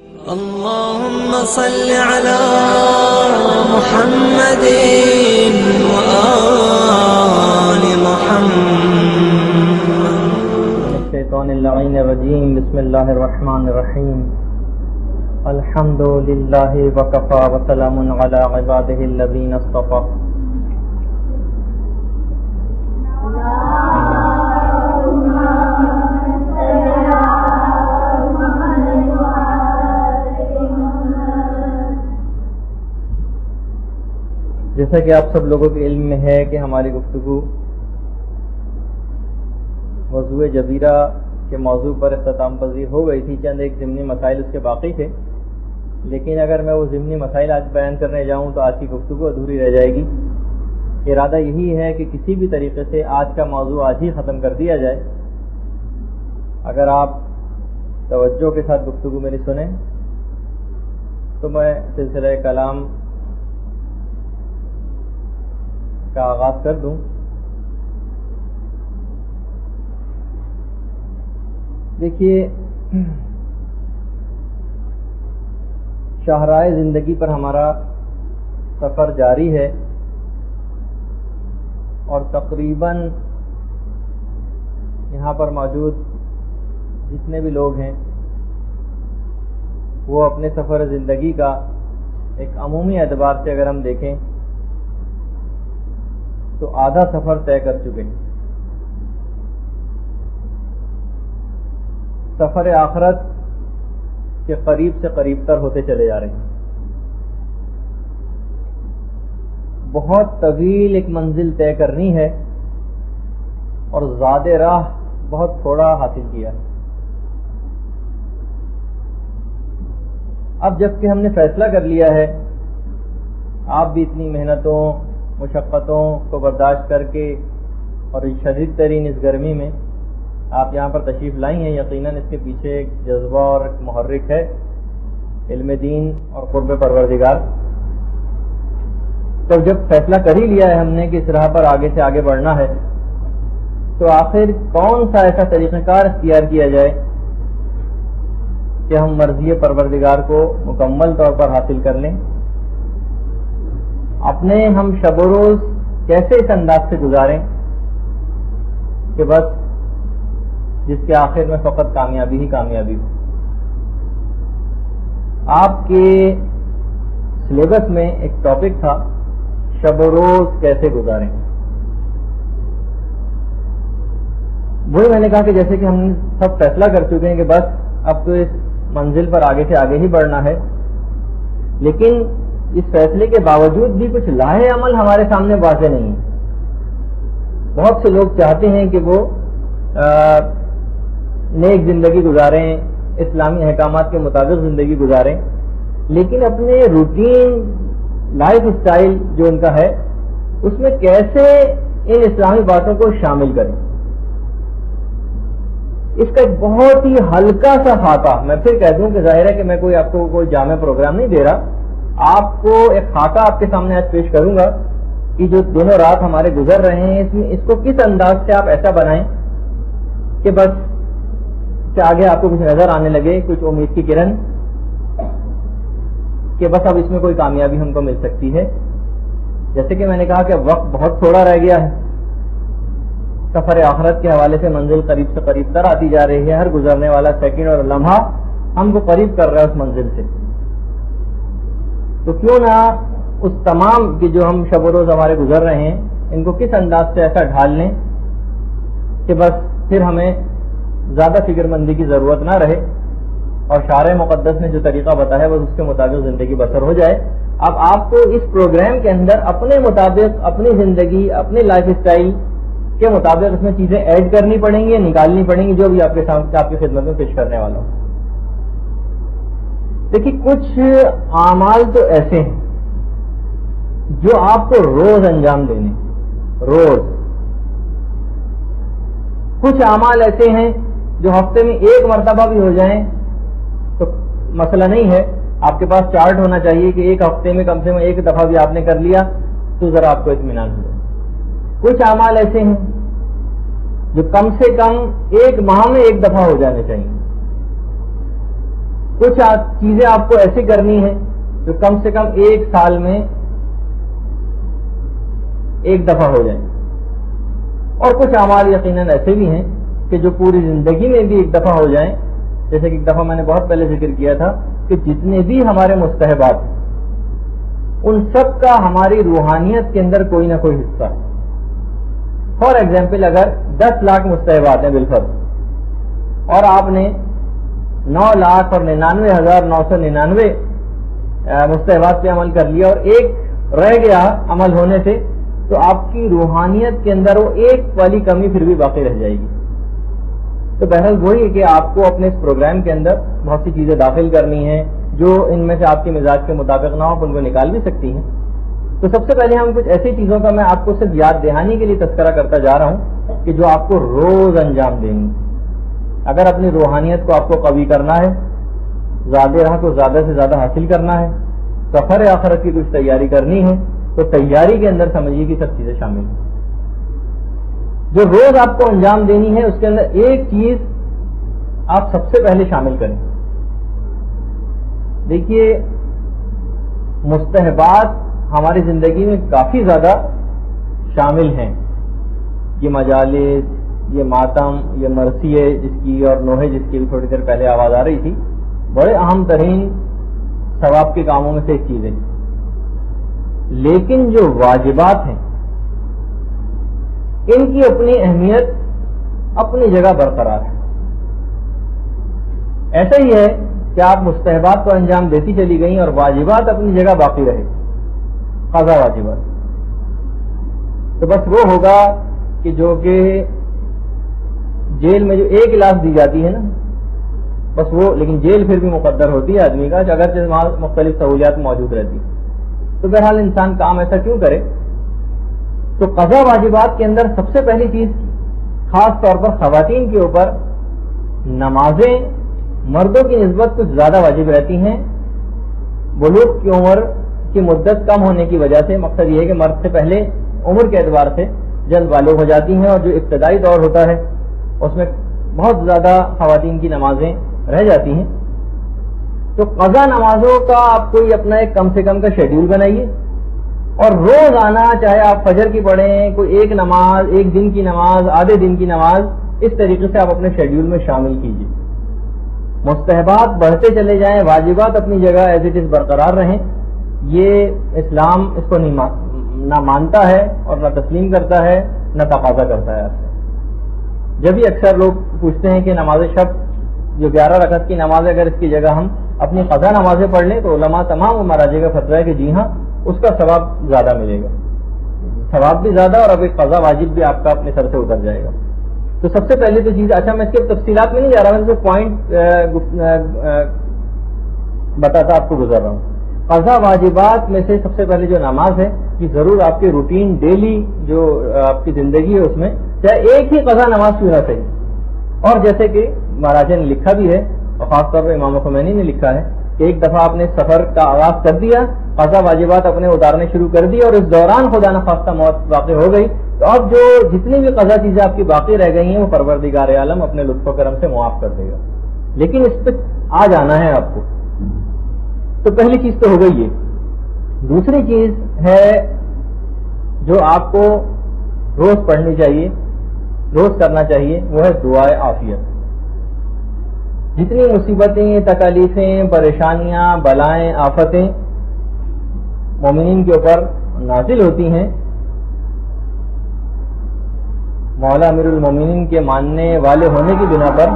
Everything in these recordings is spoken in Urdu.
اللهم صل على محمد وآل محمد. الشیطان اللعین الرجیم. بسم اللہ الرحمن الرحیم. الحمد للہ وکفی وسلام علی عبادہ الذین اصطفی. جیسا کہ آپ سب لوگوں کے علم میں ہے کہ ہماری گفتگو موضوع جبیرہ کے موضوع پر اختتام پذیر ہو گئی تھی. چند ایک ضمنی مسائل اس کے باقی تھے، لیکن اگر میں وہ ضمنی مسائل آج بیان کرنے جاؤں تو آج کی گفتگو ادھوری رہ جائے گی. ارادہ یہی ہے کہ کسی بھی طریقے سے آج کا موضوع آج ہی ختم کر دیا جائے. اگر آپ توجہ کے ساتھ گفتگو میری سنیں تو میں سلسلہ کلام کا آغاز کر دوں. دیکھیے، شاہراہ زندگی پر ہمارا سفر جاری ہے اور تقریباً یہاں پر موجود جتنے بھی لوگ ہیں وہ اپنے سفر زندگی کا ایک عمومی اعتبار سے اگر ہم دیکھیں تو آدھا سفر طے کر چکے ہیں. سفر آخرت کے قریب سے قریب تر ہوتے چلے جا رہے ہیں. بہت طویل ایک منزل طے کرنی ہے اور زاد راہ بہت تھوڑا حاصل کیا ہے. اب جب کہ ہم نے فیصلہ کر لیا ہے، آپ بھی اتنی محنتوں مشقتوں کو برداشت کر کے اور شدید ترین اس گرمی میں آپ یہاں پر تشریف لائی ہیں، یقیناً اس کے پیچھے ایک جذبہ اور ایک محرک ہے، علم دین اور قرب پروردگار. تو جب فیصلہ کر ہی لیا ہے ہم نے کہ اس راہ پر آگے سے آگے بڑھنا ہے، تو آخر کون سا ایسا طریقہ کار اختیار کیا جائے کہ ہم مرضی پروردگار کو مکمل طور پر حاصل کر لیں. اپنے ہم شب و روز کیسے اس انداز سے گزاریں کہ بس جس کے آخر میں فقط کامیابی ہی کامیابی ہو. آپ کے سلیبس میں ایک ٹاپک تھا شب و روز کیسے گزاریں. وہی میں نے کہا کہ جیسے کہ ہم سب فیصلہ کر چکے ہیں کہ بس اب تو اس منزل پر آگے سے آگے ہی بڑھنا ہے، لیکن اس فیصلے کے باوجود بھی کچھ لاہے عمل ہمارے سامنے واضح نہیں ہے. بہت سے لوگ چاہتے ہیں کہ وہ نیک زندگی گزاریں، اسلامی احکامات کے مطابق زندگی گزاریں، لیکن اپنے روٹین لائف سٹائل جو ان کا ہے اس میں کیسے ان اسلامی باتوں کو شامل کریں. اس کا ایک بہت ہی ہلکا سا خاکہ، میں پھر کہہ دوں کہ ظاہر ہے کہ میں کوئی آپ کو کوئی جامع پروگرام نہیں دے رہا، آپ کو ایک خاکہ آپ کے سامنے آج پیش کروں گا کہ جو دنوں رات ہمارے گزر رہے ہیں اس کو کس انداز سے آپ ایسا بنائیں کہ بس کہ آگے آپ کو کچھ نظر آنے لگے، کچھ امید کی کرن کہ بس اب اس میں کوئی کامیابی ہم کو مل سکتی ہے. جیسے کہ میں نے کہا کہ وقت بہت تھوڑا رہ گیا ہے، سفر آخرت کے حوالے سے منزل قریب سے قریب تر آتی جا رہی ہے. ہر گزرنے والا سیکنڈ اور لمحہ ہم کو قریب کر رہا ہے اس منزل سے. تو کیوں نہ اس تمام کی جو ہم شب و روز ہمارے گزر رہے ہیں ان کو کس انداز سے ایسا ڈھال لیں کہ بس پھر ہمیں زیادہ فکر مندی کی ضرورت نہ رہے اور شارع مقدس نے جو طریقہ بتایا بس اس کے مطابق زندگی بسر ہو جائے. اب آپ کو اس پروگرام کے اندر اپنے مطابق اپنی زندگی اپنے لائف سٹائل کے مطابق اس میں چیزیں ایڈ کرنی پڑیں گی، نکالنی پڑیں گی، جو بھی آپ کے سامنے آپ کی خدمت میں پیش کرنے والا ہوں. دیکھیے، کچھ اعمال تو ایسے ہیں جو آپ کو روز انجام دینے، روز. کچھ اعمال ایسے ہیں جو ہفتے میں ایک مرتبہ بھی ہو جائیں تو مسئلہ نہیں ہے. آپ کے پاس چارٹ ہونا چاہیے کہ ایک ہفتے میں کم سے کم ایک دفعہ بھی آپ نے کر لیا تو ذرا آپ کو اطمینان ہو جائے. کچھ اعمال ایسے ہیں جو کم سے کم ایک ماہ میں ایک دفعہ ہو جانے چاہیے. کچھ چیزیں آپ کو ایسی کرنی ہیں جو کم سے کم ایک سال میں ایک دفعہ ہو جائیں، اور کچھ اعمال یقیناً ایسے بھی ہیں کہ جو پوری زندگی میں بھی ایک دفعہ ہو جائیں. جیسے کہ ایک دفعہ میں نے بہت پہلے ذکر کیا تھا کہ جتنے بھی ہمارے مستحبات ہیں ان سب کا ہماری روحانیت کے اندر کوئی نہ کوئی حصہ ہے. فار ایگزامپل اگر 10 لاکھ مستحبات ہیں بالفرض اور آپ نے 9,99,999 مستحبات پہ عمل کر لیا اور ایک رہ گیا عمل ہونے سے، تو آپ کی روحانیت کے اندر وہ ایک والی کمی پھر بھی باقی رہ جائے گی. تو بہرحال وہی ہے کہ آپ کو اپنے اس پروگرام کے اندر بہت سی چیزیں داخل کرنی ہیں جو ان میں سے آپ کے مزاج کے مطابق نہ ہو، ان کو نکال بھی سکتی ہیں. تو سب سے پہلے ہم کچھ ایسی چیزوں کا میں آپ کو صرف یاد دہانی کے لیے تذکرہ کرتا جا رہا ہوں کہ جو آپ کو روز انجام دیں گی. اگر اپنی روحانیت کو آپ کو قوی کرنا ہے، زیادہ راہ کو زیادہ سے زیادہ حاصل کرنا ہے، سفر آخرت کی کچھ تیاری کرنی ہے، تو تیاری کے اندر سمجھیے کہ سب چیزیں شامل ہیں. جو روز آپ کو انجام دینی ہے اس کے اندر ایک چیز آپ سب سے پہلے شامل کریں. دیکھیے، مستحبات ہماری زندگی میں کافی زیادہ شامل ہیں. یہ مجالس، یہ ماتم، یہ مرثیے جس کی اور نوحے جس کی بھی تھوڑی دیر پہلے آواز آ رہی تھی، بڑے اہم ترین ثواب کے کاموں میں سے ایک چیز ہے. لیکن جو واجبات ہیں ان کی اپنی اہمیت اپنی جگہ برقرار ہے. ایسا ہی ہے کہ آپ مستحبات کو انجام دیتی چلی گئیں اور واجبات اپنی جگہ باقی رہے، قضا واجبات. تو بس وہ ہوگا کہ جو کہ جیل میں جو ایک لاکھ دی جاتی ہے نا، بس وہ، لیکن جیل پھر بھی مقدر ہوتی ہے آدمی کا، اگرچہ مختلف سہولیات موجود رہتی. تو بہرحال انسان کام ایسا کیوں کرے؟ تو قضا واجبات کے اندر سب سے پہلی چیز خاص طور پر خواتین کے اوپر نمازیں مردوں کی نسبت کچھ زیادہ واجب رہتی ہیں. بلوغ کی عمر کی مدت کم ہونے کی وجہ سے، مقصد یہ ہے کہ مرد سے پہلے عمر کے اعتبار سے جلد بالغ ہو جاتی ہیں، اور جو ابتدائی دور ہوتا ہے اس میں بہت زیادہ خواتین کی نمازیں رہ جاتی ہیں. تو قضا نمازوں کا آپ کوئی اپنا ایک کم سے کم کا شیڈیول بنائیے، اور روز آنا، چاہے آپ فجر کی پڑھیں، کوئی ایک نماز، ایک دن کی نماز، آدھے دن کی نماز، اس طریقے سے آپ اپنے شیڈیول میں شامل کیجیے. مستحبات بڑھتے چلے جائیں، واجبات اپنی جگہ ایز اٹ از برقرار رہیں. یہ اسلام اس کو نہ مانتا ہے اور نہ تسلیم کرتا ہے، نہ تقاضا کرتا ہے آپ سے. جب بھی اکثر لوگ پوچھتے ہیں کہ نماز شب جو 11 رکعت کی نماز ہے، اگر اس کی جگہ ہم اپنی قضا نمازیں پڑھ لیں، تو علماء تمام مراجع کا فتویٰ ہے کہ جی ہاں، اس کا ثواب زیادہ ملے گا، ثواب بھی زیادہ، اور اب ایک قضا واجب بھی آپ کا اپنے سر سے اتر جائے گا. تو سب سے پہلے تو چیز، اچھا میں اس کے تفصیلات میں نہیں جا رہا، میں صرف پوائنٹ بتاتا آپ کو گزر رہا ہوں. قضا واجبات میں سے سب سے پہلے جو نماز ہے، کہ ضرور آپ کے روٹین ڈیلی جو آپ کی زندگی ہے اس میں چاہے ایک ہی قضا نماز کیوں نہ صحیح. اور جیسے کہ مہاراجا نے لکھا بھی ہے، اور خاص طور پر امام خمینی نے لکھا ہے کہ ایک دفعہ آپ نے سفر کا آغاز کر دیا، قضا واجبات اپنے اتارنے شروع کر دی، اور اس دوران خدا نخواستہ موت واقع ہو گئی، تو اب جو جتنی بھی قضا چیزیں آپ کی باقی رہ گئی ہیں وہ پروردگار عالم اپنے لطف و کرم سے معاف کر دے گا. لیکن اس پہ آ جانا ہے آپ کو. تو پہلی چیز تو ہو گئی یہ. دوسری چیز ہے جو آپ کو روز پڑھنی چاہیے، روز کرنا چاہیے، وہ ہے دعائے عافیت. جتنی مصیبتیں، تکالیفیں، پریشانیاں، بلائیں، آفتیں مومنین کے اوپر نازل ہوتی ہیں، مولا امیر المومنین کے ماننے والے ہونے کی بنا پر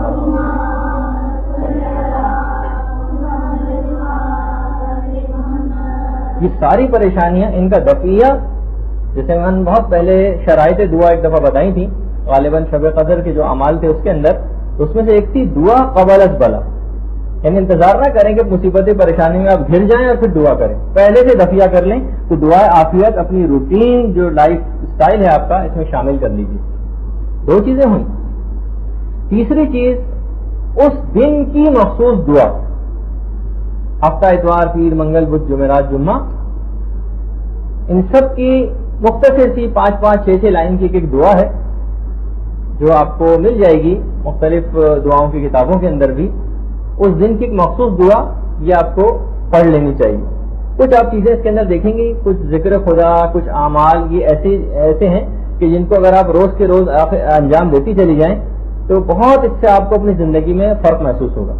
یہ ساری پریشانیاں، ان کا دفعیہ، جیسے میں نے بہت پہلے شرائط دعا ایک دفعہ بتائی تھی، غالباً شب قدر کے جو اعمال تھے اس کے اندر، اس میں سے ایک تھی دعا قبل از بلا. یعنی انتظار نہ کریں کہ مصیبت پریشانی میں آپ گر جائیں اور پھر دعا کریں، پہلے سے دفعہ کر لیں. تو دعائے عافیت اپنی روٹین جو لائف سٹائل ہے آپ کا، اس میں شامل کر لیجیے. دو چیزیں ہوئیں. تیسری چیز، اس دن کی مخصوص دعا، ہفتہ اتوار، پیر، منگل، بدھ، جمعرات، جمعہ، ان سب کی مختصر سی 5-5، 6-6 لائن کی ایک دعا ہے جو آپ کو مل جائے گی مختلف دعاؤں کی کتابوں کے اندر بھی. اس دن کی ایک مخصوص دعا یہ آپ کو پڑھ لینی چاہیے. کچھ آپ چیزیں اس کے اندر دیکھیں گی, کچھ ذکر خدا, کچھ اعمال, یہ ایسے ہیں کہ جن کو اگر آپ روز کے روز انجام دیتی چلی جائیں تو بہت اس سے آپ کو اپنی زندگی میں فرق محسوس ہوگا.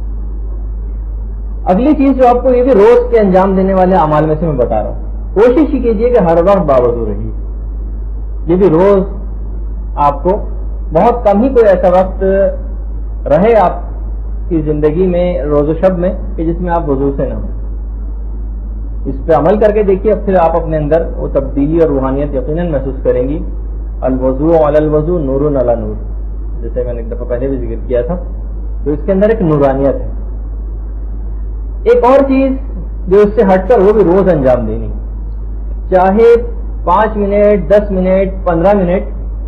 اگلی چیز جو آپ کو یہ بھی روز کے انجام دینے والے اعمال میں سے میں بتا رہا ہوں, کوشش ہی کیجیے کہ ہر وقت باوضو رہیے. یہ بھی روز آپ کو بہت کم ہی کوئی ایسا وقت رہے آپ کی زندگی میں روز و شب میں کہ جس میں آپ وضو سے نہ ہوں. اس پہ عمل کر کے دیکھیے, اب پھر آپ اپنے اندر وہ تبدیلی اور روحانیت یقیناً محسوس کریں گی. الوضو علی الوضو نور علی نور, جیسے میں نے ایک دفعہ پہلے بھی ذکر کیا تھا. تو اس کے اندر ایک نورانیت ہے. ایک اور چیز جو اس سے ہٹ کر وہ بھی روز انجام دینی, چاہے 5 منٹ 10 منٹ 15 منٹ,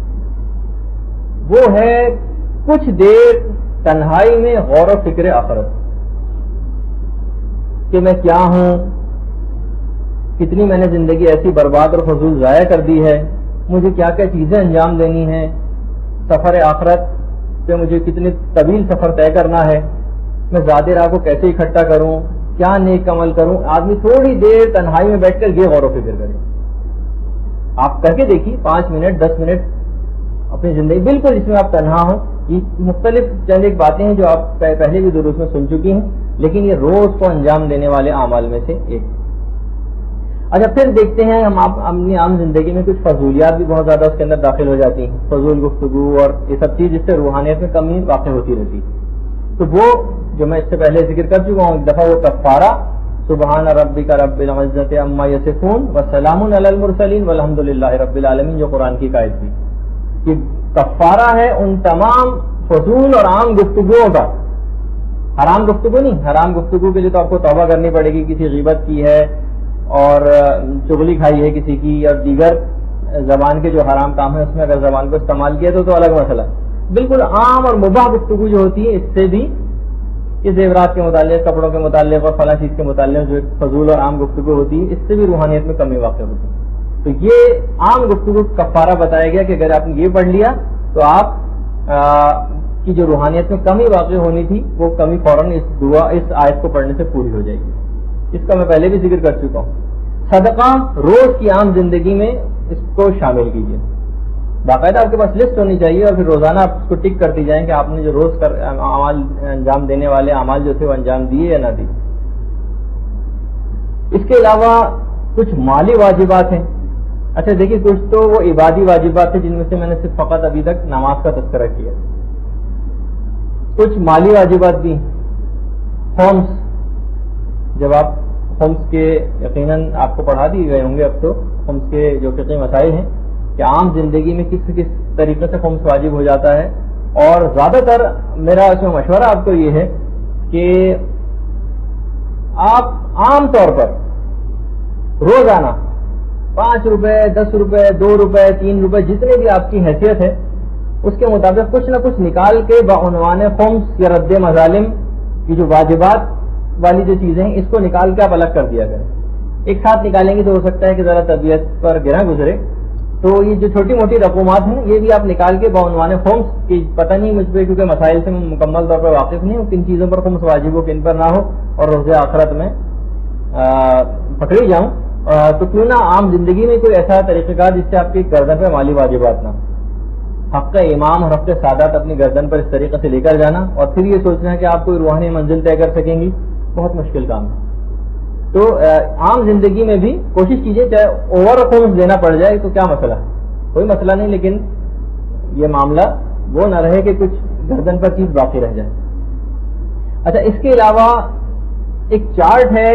وہ ہے کچھ دیر تنہائی میں غور و فکر آخرت کہ میں کیا ہوں, کتنی میں نے زندگی ایسی برباد اور فضول ضائع کر دی ہے, مجھے کیا کیا چیزیں انجام دینی ہیں, سفر آخرت پہ مجھے کتنے طویل سفر طے کرنا ہے, میں زیادہ راہ کو کیسے اکٹھا کروں, کیا نیک عمل کروں. آدمی تھوڑی دیر تنہائی میں بیٹھ کر یہ غور و فکر کرے. آپ کر کے دیکھیے 5 منٹ 10 منٹ اپنی زندگی بالکل جس میں آپ تنہا ہوں. یہ مختلف چند ایک باتیں ہیں جو آپ پہلے بھی دروس میں سن چکی ہیں, لیکن یہ روز کو انجام دینے والے اعمال میں سے ایک. اچھا, پھر دیکھتے ہیں ہم اپنی عام زندگی میں کچھ فضولیات بھی بہت زیادہ اس کے اندر داخل ہو جاتی ہیں, فضول گفتگو اور یہ سب چیز, جس سے روحانیت میں کمی واقع ہوتی رہتی. تو وہ جو میں اس سے پہلے ذکر کر چکا ہوں ایک دفعہ, وہ کفارہ سبحان ربک رب العزت عما یصفون وسلام علی المرسلین والحمد للہ رب العالمین, جو قرآن کی قائد تھی. کہ کفارہ ہے ان تمام فضول اور عام گفتگوؤں کا. حرام گفتگو نہیں, حرام گفتگو کے لیے تو آپ کو توبہ کرنی پڑے گی, کسی غیبت کی ہے اور چغلی کھائی ہے کسی کی, اور دیگر زبان کے جو حرام کام ہے اس میں اگر زبان کو استعمال کیا تو الگ مسئلہ. بالکل عام اور مباح گفتگو جو ہوتی ہے, اس سے بھی یہ زیورات کے متعلق, کپڑوں کے متعلق اور فلاں چیز کے متعلق جو فضول اور عام گفتگو ہوتی ہے, اس سے بھی روحانیت میں کمی واقع ہوتی ہے. تو یہ عام گفتگو کفارہ بتایا گیا کہ اگر آپ نے یہ پڑھ لیا تو آپ کی جو روحانیت میں کمی واقع ہونی تھی وہ کمی فوراً اس آیت کو پڑھنے سے پوری ہو جائے گی. اس کا میں پہلے بھی ذکر کر چکا ہوں. صدقہ روز کی عام زندگی میں اس کو شامل کیجیے. باقاعدہ آپ کے پاس لسٹ ہونی چاہیے اور پھر روزانہ آپ اس کو ٹک کرتی جائیں کہ آپ نے جو روز اعمال انجام دینے والے اعمال جو تھے وہ انجام دیے یا نہ دیے. اس کے علاوہ کچھ مالی واجبات ہیں. اچھا دیکھیے, کچھ تو وہ عبادی واجبات ہیں جن میں سے میں نے صرف فقط ابھی تک نماز کا تذکرہ کیا. کچھ مالی واجبات بھی, خمس, جب آپ خمس کے یقیناً آپ کو پڑھا دیے گئے ہوں گے اب تو, خمس کے جو فقہی مسائل ہیں کہ عام زندگی میں کس طریقے سے خمس واجب ہو جاتا ہے. اور زیادہ تر میرا اس میں مشورہ آپ کو یہ ہے کہ آپ عام طور پر روزانہ 5 روپے 10 روپے 2 روپے 3 روپے جتنے بھی آپ کی حیثیت ہے اس کے مطابق کچھ نہ کچھ نکال کے بعنوان خمس یا رد مظالم کی جو واجبات والی جو چیزیں ہیں اس کو نکال کے آپ الگ کر دیا کریں. ایک ساتھ نکالیں گے تو ہو سکتا ہے کہ ذرا طبیعت پر گرا گزرے. تو یہ جو چھوٹی موٹی رقومات ہیں یہ بھی آپ نکال کے بعنوان خمس کی, پتہ نہیں مجھ پہ کیونکہ مسائل سے میں مکمل طور پر واقف نہیں ہوں, کن چیزوں پر خمس واجب ہو کن پر نہ ہو, اور روز آخرت میں پکڑی جاؤں, تو کیوں نہ عام زندگی میں کوئی ایسا طریقہ کار جس سے آپ کی گردن پہ مالی واجبات نہ. حق امام اور حق سعادت اپنی گردن پر اس طریقے سے لے کر جانا اور پھر یہ سوچنا ہے کہ آپ کوئی روحانی منزل طے کر سکیں گی, بہت مشکل کام ہے. تو عام زندگی میں بھی کوشش کیجیے, چاہے اوور خمس دینا پڑ جائے تو کیا مسئلہ ہے, کوئی مسئلہ نہیں, لیکن یہ معاملہ وہ نہ رہے کہ کچھ گردن پر چیز باقی رہ جائے. اچھا, اس کے علاوہ ایک چارٹ ہے,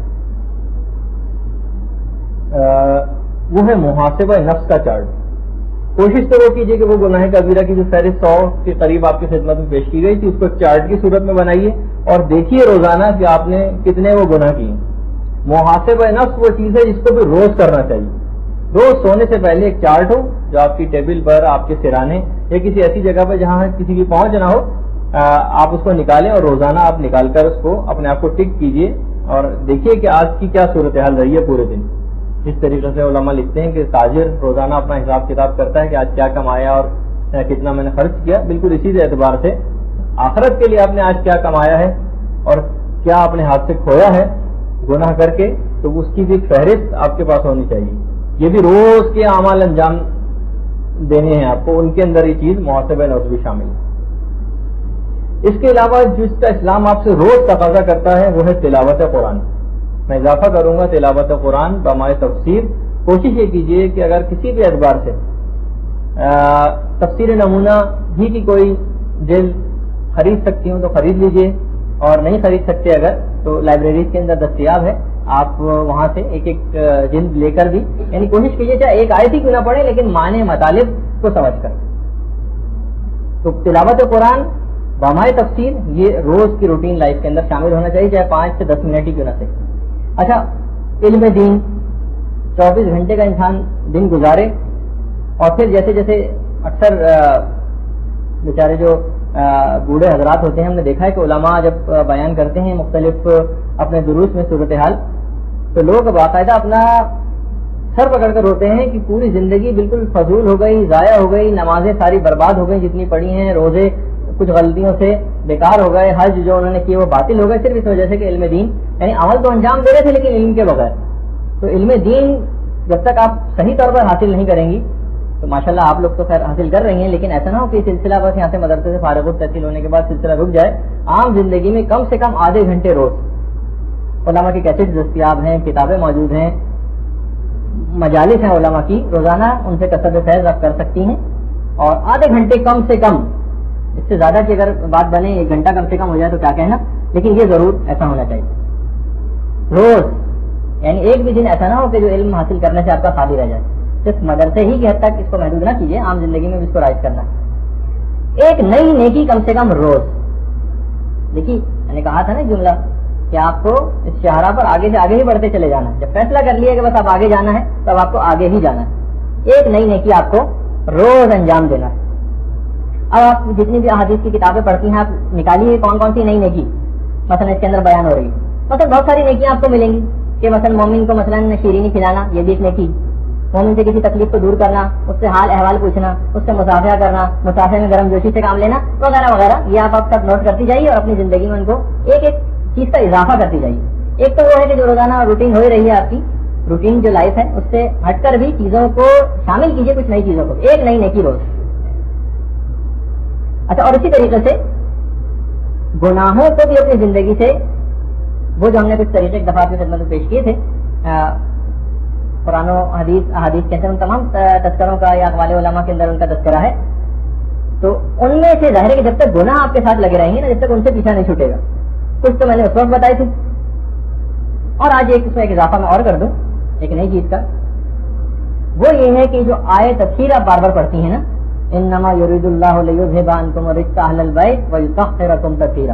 وہ ہے محاسبہ نفس کا چارٹ. کوشش تو وہ کیجیے کہ وہ گناہ کبیرہ کی جو فہرست 100 کے قریب آپ کی خدمت میں پیش کی گئی تھی اس کو ایک چارٹ کی صورت میں بنائیے اور دیکھیے روزانہ کہ آپ نے کتنے وہ گناہ کیے. محاسبہ نفس وہ چیز ہے جس کو بھی روز کرنا چاہیے. روز سونے سے پہلے ایک چارٹ ہو جو آپ کی ٹیبل پر, آپ کے سرانے یا کسی ایسی جگہ پر جہاں کسی کی پہنچ نہ ہو, آپ اس کو نکالیں اور روزانہ آپ نکال کر اس کو اپنے آپ کو ٹک کیجیے اور دیکھیے کہ آج کی کیا صورتحال رہی ہے پورے دن. جس طریقے سے علماء لکھتے ہیں کہ تاجر روزانہ اپنا حساب کتاب کرتا ہے کہ آج کیا کمایا اور کتنا میں نے خرچ کیا, بالکل اسی اعتبار سے آخرت کے لیے آپ نے آج کیا کمایا ہے اور کیا اپنے ہاتھ سے کھویا ہے گناہ کر کے، تو اس کی بھی ایک فہرست آپ کے پاس ہونی چاہیے. یہ بھی روز کے اعمال انجام دینے ہیں آپ کو، ان کے اندر یہ چیز محاسبہ نفس بھی شامل ہے. اس کے علاوہ جس کا اسلام آپ سے روز تقاضا کرتا ہے وہ ہے تلاوت قرآن. میں اضافہ کروں گا تلاوت قرآن بمائے تفسیر. کوشش یہ کیجیے کہ اگر کسی بھی اعتبار سے تفسیر نمونہ ہی کی کوئی جلد خرید سکتی ہوں تو خرید لیجیے، اور نہیں خرید سکتے اگر تو لائبریریز کے اندر دستیاب ہے، آپ وہاں سے ایک ایک جلد لے کر بھی، یعنی کوشش کیجیے چاہے ایک آیت ہی کیوں نہ پڑھے لیکن معنی مطالب کو سمجھ کر. تو تلاوت قرآن بامائے تفسیر یہ روز کی روٹین لائف کے اندر شامل ہونا چاہیے، چاہے 5 سے 10 منٹ ہی کیوں نہ سے. اچھا، علم دین 24 گھنٹے کا انسان دن گزارے، اور پھر جیسے جیسے اکثر بیچارے جو بوڑھے حضرات ہوتے ہیں، ہم نے دیکھا ہے کہ علماء جب بیان کرتے ہیں مختلف اپنے دروس میں صورتحال، تو لوگ باقاعدہ اپنا سر پکڑ کر روتے ہیں کہ پوری زندگی بالکل فضول ہو گئی، ضائع ہو گئی، نمازیں ساری برباد ہو گئی جتنی پڑھی ہیں، روزے کچھ غلطیوں سے بیکار ہو گئے، حج جو انہوں نے کیے وہ باطل ہو گئے، صرف اس وجہ سے کہ علم دین، یعنی عمل تو انجام دے رہے تھے لیکن علم کے بغیر. تو علم دین جب تک آپ صحیح طور پر حاصل نہیں کریں گی تو ماشاءاللہ آپ لوگ تو خیر حاصل کر رہی ہیں، لیکن ایسا نہ ہو کہ سلسلہ بس یہاں سے مدرسے سے فارغ التحصیل ہونے کے بعد سلسلہ رک جائے. عام زندگی میں کم سے کم آدھے گھنٹے روز علماء کی کیسٹ دستیاب ہیں، کتابیں موجود ہیں، مجالس ہیں علماء کی، روزانہ ان سے کثرت فیض آپ کر سکتی ہیں. اور آدھے گھنٹے کم سے کم، اس سے زیادہ کی اگر بات بنے 1 گھنٹہ کم سے کم ہو جائے تو کیا کہنا، لیکن یہ ضرور ایسا ہونا چاہیے روز. یعنی ایک بھی دن ایسا نہ ہو کہ جو علم حاصل کرنے سے آپ کا خالی رہ جائے. صرف مدرسے ہی کی حد تک اس کو محدود نہ کیجیے، عام زندگی میں بھی اس کو رائج کرنا. ایک نئی نیکی کم سے کم روز. دیکھیے میں نے کہا تھا نا جملہ کہ آپ کو اس شاہراہ پر آگے سے آگے ہی بڑھتے چلے جانا ہے. جب فیصلہ کر لیا کہ بس آپ آگے جانا ہے تب آپ کو آگے ہی جانا ہے. ایک نئی نیکی آپ کو روز انجام دینا ہے. اب آپ جتنی بھی احادیث کی کتابیں پڑھتی ہیں آپ نکالیے کون کون سی نئی نیکی مثلا اس کے اندر بیان ہو رہی ہے. مثلا بہت ساری نیکیاں آپ کو ملیں گی کہ مثلا مومن کو مثلا شیرینی کھلانا، یہ بھی ایک نیکی. مومن سے کسی تکلیف کو دور کرنا، اس سے حال احوال پوچھنا، اس سے مسافرہ کرنا، مسافر میں گرم جوشی سے کام لینا وغیرہ وغیرہ. یہ آپ سب نوٹ کرتی جائیے اور اپنی زندگی میں ان کو ایک ایک چیز کا اضافہ کرتی جائیے. ایک تو وہ ہے کہ جو روزانہ روٹین ہو رہی ہے آپ کی روٹین جو لائف ہے اس سے ہٹ کر بھی چیزوں کو شامل کیجیے، کچھ نئی چیزوں کو، ایک نئی نیکی روز. اچھا، اور اسی طریقے سے گناہوں کو بھی اپنی زندگی سے، وہ جو ہم نے کچھ طریقے ایک دفعہ آپ کی خدمت میں پیش کیے تھے، قرآن و احادیث کے اندر ان تمام تذکروں کا یا اقوال علماء کے اندر ان کا تذکرہ ہے. تو ان میں سے ظاہر ہے کہ جب تک گناہ آپ کے ساتھ لگے رہیں گے نا، جب تک ان سے پیچھا نہیں چھوٹے گا. کچھ تو میں نے اس وقت بتائی تھی، اور آج ایک اس میں ایک اضافہ میں اور کر دوں ایک نئی چیز کا. وہ یہ ہے کہ جو آیت تفسیر آپ بار بار پڑھتی ہیں نا، انما یرید اللہ لیذھب عنکم الرجس اہل البیت ویطہرکم تطہیرا،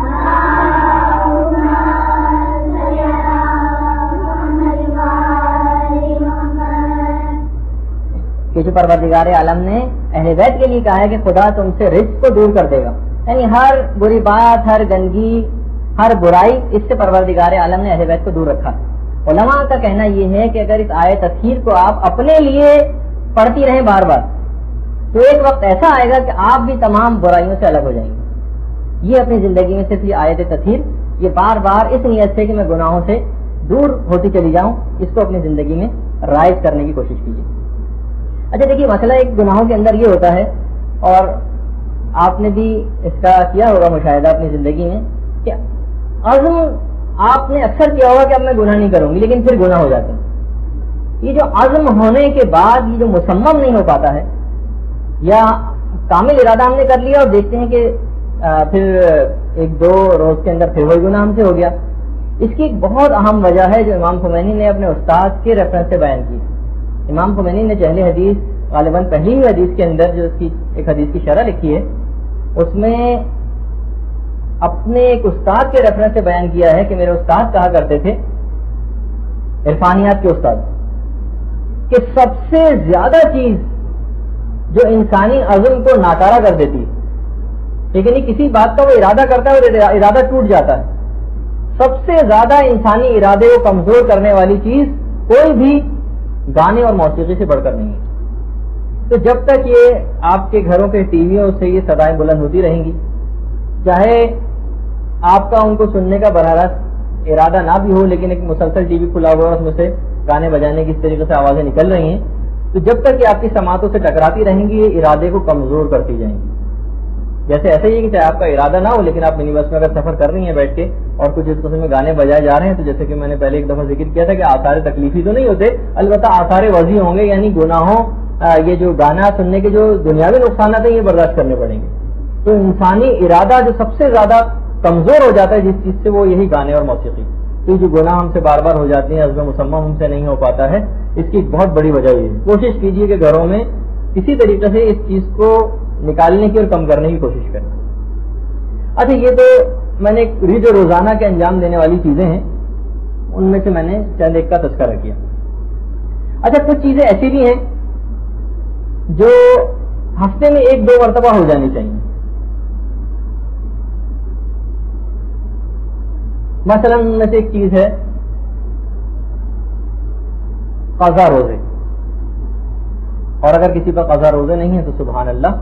کہ جو پروردگار عالم نے اہل بیت کے لیے کہا ہے کہ خدا تم سے رجس کو دور کر دے گا، یعنی ہر بری بات، ہر گندگی، ہر برائی، اس سے پروردگار عالم نے اہل بیت کو دور رکھا. علماء کا کہنا یہ ہے کہ اگر اس آیت تطہیر کو آپ اپنے لیے پڑھتی رہیں بار بار تو ایک وقت ایسا آئے گا کہ آپ بھی تمام برائیوں سے الگ ہو جائیں گے. یہ اپنی زندگی میں صرف یہ آیت تطہیر، یہ بار بار اس نیت سے کہ میں گناہوں سے دور ہوتی چلی جاؤں، اس کو اپنی زندگی میں رائج کرنے کی کوشش کیجیے. اچھا دیکھیے، مسئلہ ایک گناہوں کے اندر یہ ہوتا ہے، اور آپ نے بھی اس کا کیا ہوگا مشاہدہ اپنی زندگی میں، کہ عزم آپ نے اکثر کیا ہوگا کہ اب میں گناہ نہیں کروں گی، لیکن پھر گناہ ہو جاتے ہیں. یہ جو عزم ہونے کے بعد یہ جو مصمم نہیں ہو پاتا ہے، یا کامل ارادہ ہم نے کر لیا اور دیکھتے ہیں کہ پھر 1-2 روز کے اندر پھر وہی گناہ ہم سے ہو گیا. اس کی ایک بہت اہم وجہ ہے جو امام خمینی نے اپنے استاد کے ریفرنس سے بیان کی. امام خمینی نے جہل حدیث غالباً پہلی ہی حدیث کے اندر جو اس کی ایک حدیث کی شرح لکھی ہے، اس میں اپنے ایک استاد کے ریفرنس سے بیان کیا ہے کہ میرے استاد کہا کرتے تھے، عرفانیات کے استاد، کہ سب سے زیادہ چیز جو انسانی عزم کو ناکارہ کر دیتی ہے، لیکن کسی بات کا وہ ارادہ کرتا ہے اور ارادہ ٹوٹ جاتا ہے، سب سے زیادہ انسانی ارادے کو کمزور کرنے والی چیز کوئی بھی گانے اور موسیقی سے بڑھ کر نہیں ہے. تو جب تک یہ آپ کے گھروں کے ٹی ویوں سے یہ صدائیں بلند ہوتی رہیں گی، چاہے آپ کا ان کو سننے کا براہ راست ارادہ نہ بھی ہو، لیکن ایک مسلسل ٹی وی کھلا ہوا ہے، اس میں سے گانے بجانے کی اس طریقے سے آوازیں نکل رہی ہیں، تو جب تک کہ آپ کی سماعتوں سے ٹکراتی رہیں گی یہ ارادے کو کمزور کرتی جائیں گی. جیسے ایسے ہی کہ چاہے آپ کا ارادہ نہ ہو لیکن آپ منی بس میں اگر سفر کر رہی ہیں بیٹھ کے اور کچھ اس قسم میں گانے بجائے جا رہے ہیں، تو جیسے کہ میں نے پہلے ایک دفعہ ذکر کیا تھا کہ آثار تکلیفی تو نہیں ہوتے، البتہ آثار وضعی ہوں گے، یعنی گناہوں یہ جو گانا سننے کے جو دنیاوی نقصانات ہیں یہ برداشت کرنے پڑیں گے. تو انسانی ارادہ جو سب سے زیادہ کمزور ہو جاتا ہے جس چیز سے، وہ یہی گانے اور موسیقی. تو یہ جو گناہ ہم سے بار بار ہو جاتے ہیں، عزم مسمم ہم سے نہیں ہو پاتا ہے، اس کی بہت بڑی وجہ یہ ہے. کوشش کیجیے کہ گھروں میں کسی طریقے سے اس چیز کو نکالنے کی اور کم کرنے کی کوشش کریں. اچھا، یہ تو میں نے جو روزانہ کے انجام دینے والی چیزیں ہیں ان میں سے میں نے چند ایک کا تذکرہ کیا. اچھا، کچھ چیزیں ایسی بھی ہیں جو ہفتے میں 1-2 مرتبہ ہو جانی چاہیے. مثلا ان میں سے ایک چیز ہے قضا روزے، اور اگر کسی پر قضا روزے نہیں ہے تو سبحان اللہ،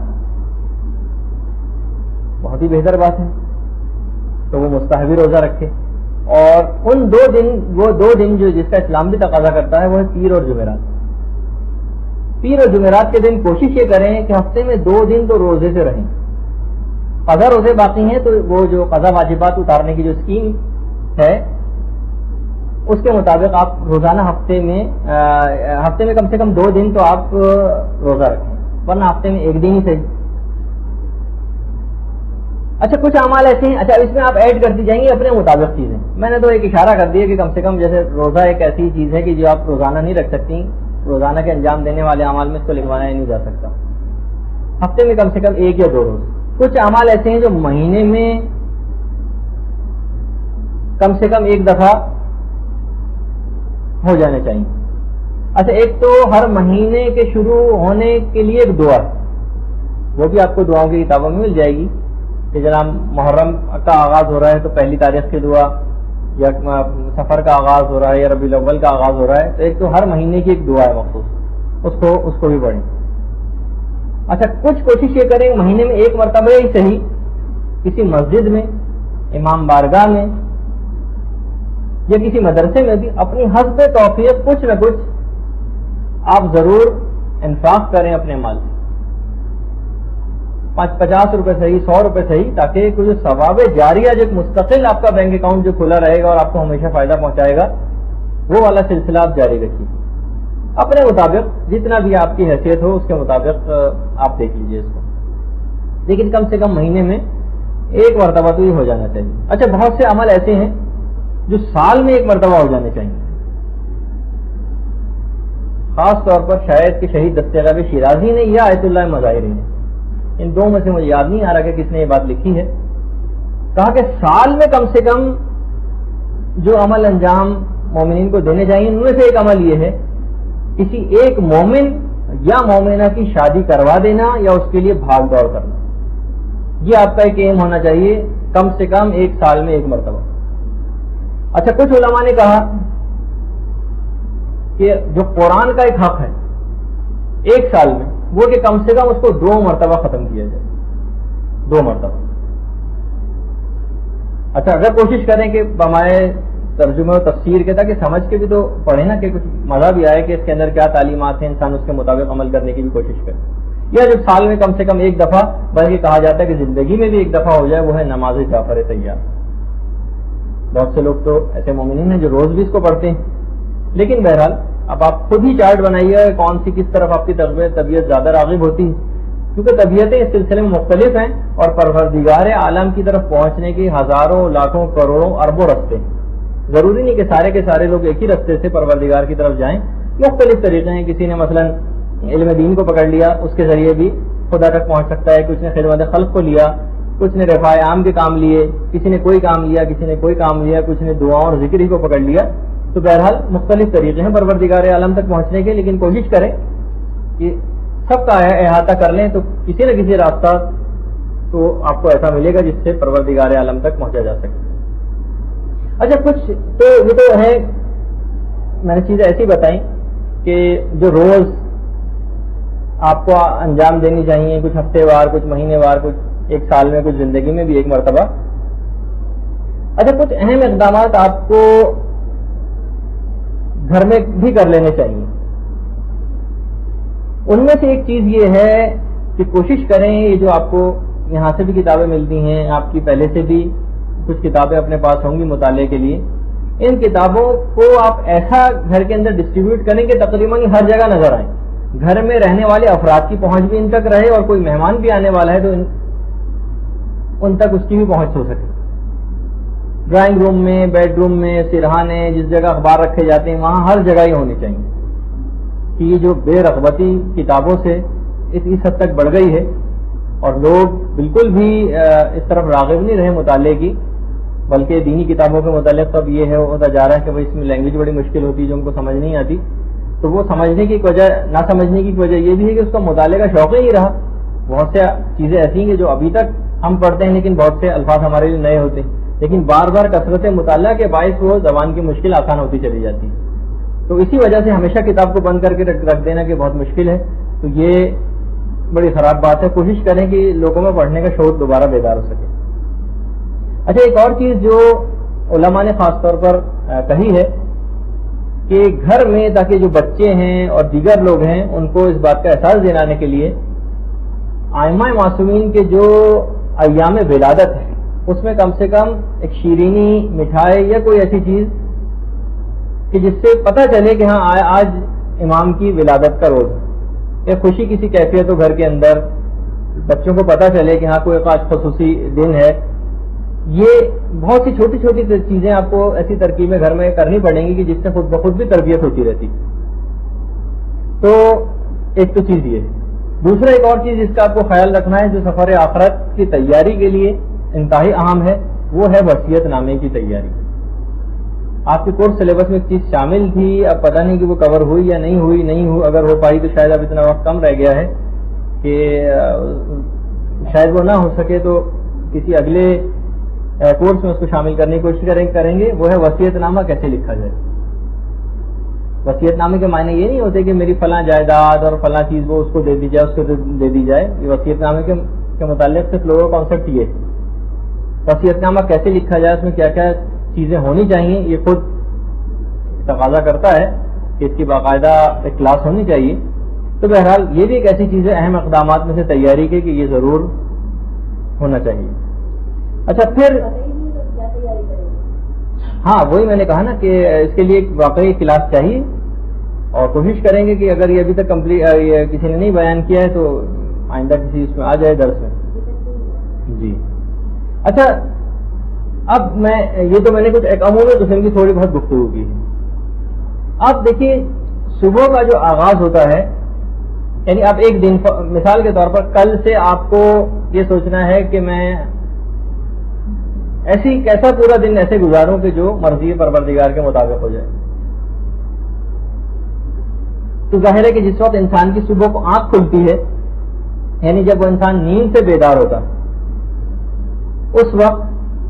بہت ہی بہتر بات ہے، تو وہ مستحبی روزہ رکھے. اور ان 2 دن، وہ 2 دن جو جس کا اسلام بھی تقاضا کرتا ہے وہ ہے پیر اور جمعرات. پیر اور جمعرات کے دن کوشش یہ کریں کہ ہفتے میں 2 دن تو روزے سے رہیں. قضا روزے باقی ہیں تو وہ جو قضا واجبات اتارنے کی جو اسکیم ہے اس کے مطابق آپ روزانہ ہفتے میں کم سے کم 2 دن تو آپ روزہ رکھیں، ورنہ ہفتے میں 1 دن ہی صحیح. اچھا، کچھ اعمال ایسے ہیں، اچھا اس میں آپ ایڈ کرتی جائیں گی اپنے مطابق چیزیں. میں نے تو ایک اشارہ کر دیا کہ کم سے کم جیسے روزہ ایک ایسی چیز ہے کہ جو آپ روزانہ نہیں رکھ سکتی، روزانہ کے انجام دینے والے اعمال میں اس کو لکھوانا ہی نہیں جا سکتا. ہفتے میں کم سے کم 1 یا 2 روز. کچھ اعمال ایسے ہیں جو مہینے میں کم سے کم 1 دفعہ ہو جانے چاہیے. اچھا، ایک تو ہر مہینے کے شروع ہونے کے لیے ایک دعا، وہ بھی آپ کو دعاؤں کی کتابوں میں مل جائے گی کہ جناب محرم کا آغاز ہو رہا ہے تو 1 تاریخ کی دعا، یا سفر کا آغاز ہو رہا ہے یا ربیع الاول کا آغاز ہو رہا ہے تو ایک تو ہر مہینے کی ایک دعا ہے مخصوص، اس کو بھی پڑھیں. اچھا، کچھ کوشش یہ کریں مہینے میں 1 مرتبہ ہی صحیح کسی مسجد میں، امام بارگاہ میں یا کسی مدرسے میں بھی اپنی حسب توفیق کچھ نہ کچھ آپ ضرور انفاق کریں اپنے مال سے. 50 روپے صحیح، 100 روپے صحیح، تاکہ کچھ ثواب جاریہ جو مستقل آپ کا بینک اکاؤنٹ جو کھلا رہے گا اور آپ کو ہمیشہ فائدہ پہنچائے گا، وہ والا سلسلہ آپ جاری رکھیے. اپنے مطابق جتنا بھی آپ کی حیثیت ہو اس کے مطابق آپ دیکھ لیجیے اس کو، لیکن کم سے کم مہینے میں 1 مرتبہ تو یہ ہو جانا چاہیے. اچھا، بہت سے عمل ایسے ہیں جو سال میں 1 مرتبہ ہو جانے چاہیے. خاص طور پر شاید کہ شہید دستیاب شیرازی نے یا آیت اللہ مظاہری نے، ان 2 میں سے مجھے یاد نہیں آ رہا کہ کس نے یہ بات لکھی ہے، کہا کہ سال میں کم سے کم جو عمل انجام مومنین کو دینے چاہیے ان میں سے ایک عمل یہ ہے کسی ایک مومن یا مومنہ کی شادی کروا دینا یا اس کے لیے بھاگ دوڑ کرنا. یہ آپ کا ایک ایم ہونا چاہیے کم سے کم 1 سال میں 1 مرتبہ. اچھا، کچھ علماء نے کہا کہ جو قرآن کا ایک حق ہے 1 سال میں، وہ کہ کم سے کم اس کو 2 مرتبہ ختم کیا جائے، 2 مرتبہ. اچھا، اگر کوشش کریں کہ بمائے ترجمہ و تفسیر کے تھا کہ سمجھ کے بھی تو پڑھیں نا، کہ کچھ مزہ بھی آئے کہ اس کے اندر کیا تعلیمات ہیں، انسان اس کے مطابق عمل کرنے کی بھی کوشش کرے. یا جو سال میں کم سے کم 1 دفعہ، بلکہ کہا جاتا ہے کہ زندگی میں بھی 1 دفعہ ہو جائے، وہ ہے نماز جعفر طیار. بہت سے لوگ تو ایسے مومنین ہیں جو روز بھی اس کو پڑھتے ہیں، لیکن بہرحال اب آپ خود ہی چارٹ بنائیے کون سی کس طرف آپ کی طبیعت زیادہ راغب ہوتی ہے، کیونکہ طبیعتیں اس سلسلے میں مختلف ہیں اور پروردگار عالم کی طرف پہنچنے کی ہزاروں، لاکھوں، کروڑوں، اربوں رستے ہیں. ضروری نہیں کہ سارے کے سارے لوگ ایک ہی رستے سے پروردگار کی طرف جائیں، مختلف طریقے ہیں. کسی نے مثلا علم دین کو پکڑ لیا، اس کے ذریعے بھی خدا تک پہنچ سکتا ہے. کچھ نے خدمت خلق کو لیا، کچھ نے رفاع عام کے کام لیے، کسی نے کوئی کام لیا، کسی نے کوئی کام لیا، کچھ نے دعاؤں اور ذکر ہی کو پکڑ لیا. تو بہرحال مختلف طریقے ہیں پروردگار عالم تک پہنچنے کے، لیکن کوشش کریں کہ سب کا احاطہ کر لیں تو کسی نہ کسی راستہ تو آپ کو ایسا ملے گا جس سے پروردگار عالم تک پہنچا جا سکے. اچھا، کچھ تو یہ تو ہے میں نے چیزیں ایسی بتائیں کہ جو روز آپ کو انجام دینی چاہیے، کچھ ہفتے وار، کچھ مہینے وار، کچھ ایک سال میں, کچھ زندگی میں بھی ایک مرتبہ. اچھا, کچھ اہم اقدامات آپ کو گھر میں بھی کر لینے چاہیے. ان میں سے ایک چیز یہ ہے کہ کوشش کریں, یہ جو آپ کو یہاں سے بھی کتابیں ملتی ہیں, آپ کی پہلے سے بھی کچھ کتابیں اپنے پاس ہوں گی مطالعے کے لیے, ان کتابوں کو آپ ایسا گھر کے اندر ڈسٹریبیوٹ کریں کہ تقریباً ہر جگہ نظر آئیں, گھر میں رہنے والے افراد کی پہنچ بھی ان تک رہے, اور کوئی مہمان بھی آنے والا ہے تو ان تک اس کی بھی پہنچ ہو سکے. ڈرائنگ روم میں, بیڈ روم میں, سرہانے, جس جگہ اخبار رکھے جاتے ہیں وہاں ہر جگہ ہی ہونی چاہیے. کہ یہ جو بے رغبتی کتابوں سے اس حد تک بڑھ گئی ہے, اور لوگ بالکل بھی اس طرف راغب نہیں رہے مطالعے کی, بلکہ دینی کتابوں کے متعلق تو اب یہ ہے ہوتا جا رہا ہے کہ بھائی اس میں لینگویج بڑی مشکل ہوتی ہے جو ان کو سمجھ نہیں آتی. تو وہ سمجھنے کی وجہ, نہ سمجھنے کی وجہ یہ بھی ہے کہ اس کا مطالعے کا شوق ہی نہیں رہا. بہت سے چیزیں ایسی ہیں جو ابھی تک ہم پڑھتے ہیں لیکن بہت سے الفاظ ہمارے لیے نئے ہوتے ہیں, لیکن بار بار کثرت مطالعہ کے باعث وہ زبان کی مشکل آسان ہوتی چلی جاتی ہے. تو اسی وجہ سے ہمیشہ کتاب کو بند کر کے رکھ دینا کہ بہت مشکل ہے, تو یہ بڑی خراب بات ہے. کوشش کریں کہ لوگوں میں پڑھنے کا شوق دوبارہ بیدار ہو سکے. اچھا, ایک اور چیز جو علماء نے خاص طور پر کہی ہے کہ گھر میں, تاکہ جو بچے ہیں اور دیگر لوگ ہیں ان کو اس بات کا احساس دلانے کے لیے, ائمہ معصومین کے جو ایام ولادت ہے اس میں کم سے کم ایک شیرینی, مٹھائی یا کوئی ایسی چیز کہ جس سے پتہ چلے کہ ہاں آج امام کی ولادت کا روز ہے, یا خوشی کسی کیفیت ہو گھر کے اندر, بچوں کو پتہ چلے کہ ہاں کوئی آج خصوصی دن ہے. یہ بہت سی چھوٹی چھوٹی چیزیں آپ کو ایسی ترکیبیں گھر میں کرنی پڑیں گی کہ جس سے خود بخود بھی تربیت ہوتی رہتی. تو ایک تو چیز یہ ہے. دوسرا ایک اور چیز جس کا آپ کو خیال رکھنا ہے, جو سفر آخرت کی تیاری کے لیے انتہائی اہم ہے, وہ ہے وصیت نامے کی تیاری. آپ کے کورس سلیبس میں ایک چیز شامل تھی, اب پتہ نہیں کہ وہ کور ہوئی یا نہیں ہوئی, اگر ہو پائی تو شاید اب اتنا وقت کم رہ گیا ہے کہ شاید وہ نہ ہو سکے, تو کسی اگلے کورس میں اس کو شامل کرنے کی کوشش کریں گے. وہ ہے وصیت نامہ کیسے لکھا جائے. وصیت نامے کے معنی یہ نہیں ہوتے کہ میری فلاں جائیداد اور فلاں چیز وہ اس کو دے دی جائے, اس کو دے دی جائے. یہ وصیت نامے کے متعلق صرف لوگوں کا کانسیپٹ یہ ہے. وصیت نامہ کیسے لکھا جائے, اس میں کیا کیا چیزیں ہونی چاہیے, یہ خود تقاضا کرتا ہے کہ اس کی باقاعدہ ایک کلاس ہونی چاہیے. تو بہرحال یہ بھی ایک ایسی چیز ہے اہم اقدامات میں سے تیاری کے کہ یہ ضرور ہونا چاہیے. اچھا, پھر ہاں وہی میں نے کہا نا کہ اس کے لیے ایک واقعی کلاس چاہیے, اور کوشش کریں گے کہ اگر یہ ابھی تک کسی نے نہیں بیان کیا ہے تو آئندہ کسی اس میں آ جائے درس میں. جی اچھا, اب یہ تو میں نے کچھ ایک عمومی قسم کی تھوڑی بہت گفتگو کی ہے. اب دیکھیے, صبح کا جو آغاز ہوتا ہے, یعنی آپ ایک دن, مثال کے طور پر کل سے آپ کو یہ سوچنا ہے کہ میں کیسا پورا دن ایسے گزاروں کہ جو مرضی پروردگار کے مطابق ہو جائے. تو ظاہر ہے کہ جس وقت انسان کی صبح کو آنکھ کھلتی ہے, یعنی جب وہ انسان نیند سے بیدار ہوتا, اس وقت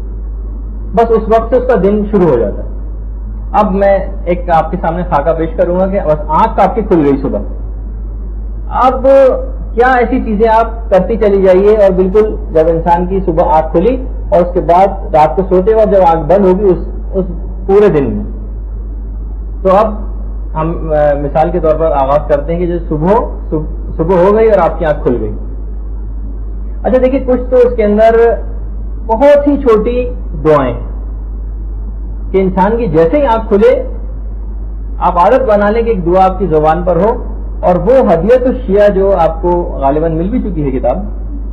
سے اس کا دن شروع ہو جاتا ہے. اب میں ایک آپ کے سامنے خاکہ پیش کروں گا کہ بس آنکھ آپ کی کھل گئی صبح. اب کیا ایسی چیزیں آپ کرتی چلی جائیے, اور بالکل جب انسان کی صبح آنکھ کھلی اور اس کے بعد رات کو سوتے وقت جب آنکھ بند ہوگی اس پورے دن میں. تو اب ہم مثال کے طور پر آغاز کرتے ہیں کہ جو صبح ہو گئی اور آپ کی آنکھ کھل گئی. اچھا دیکھیے, کچھ تو اس کے اندر بہت ہی چھوٹی دعائیں کہ انسان کی جیسے ہی آنکھ کھلے آپ عادت بنا لیں کہ ایک دعا آپ کی زبان پر ہو, اور وہ ہدیت الشیعہ جو آپ کو غالباً مل بھی چکی ہے کتاب,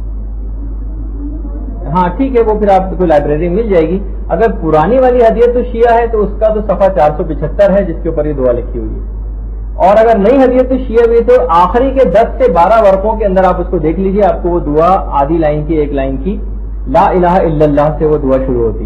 ہاں ٹھیک ہے, وہ پھر آپ کو لائبریری مل جائے گی. اگر پرانی والی ہدیت الشیعہ ہے تو اس کا تو صفحہ 475 ہے جس کے اوپر یہ دعا لکھی ہوئی ہے. اور اگر نئی ہدیت الشیعہ بھی تو آخری کے 10 سے 12 ورقوں کے اندر آپ اس کو دیکھ لیجئے, آپ کو وہ دعا آدھی لائن کی, ایک لائن کی, لا الہ الا اللہ سے وہ دعا شروع ہوتی.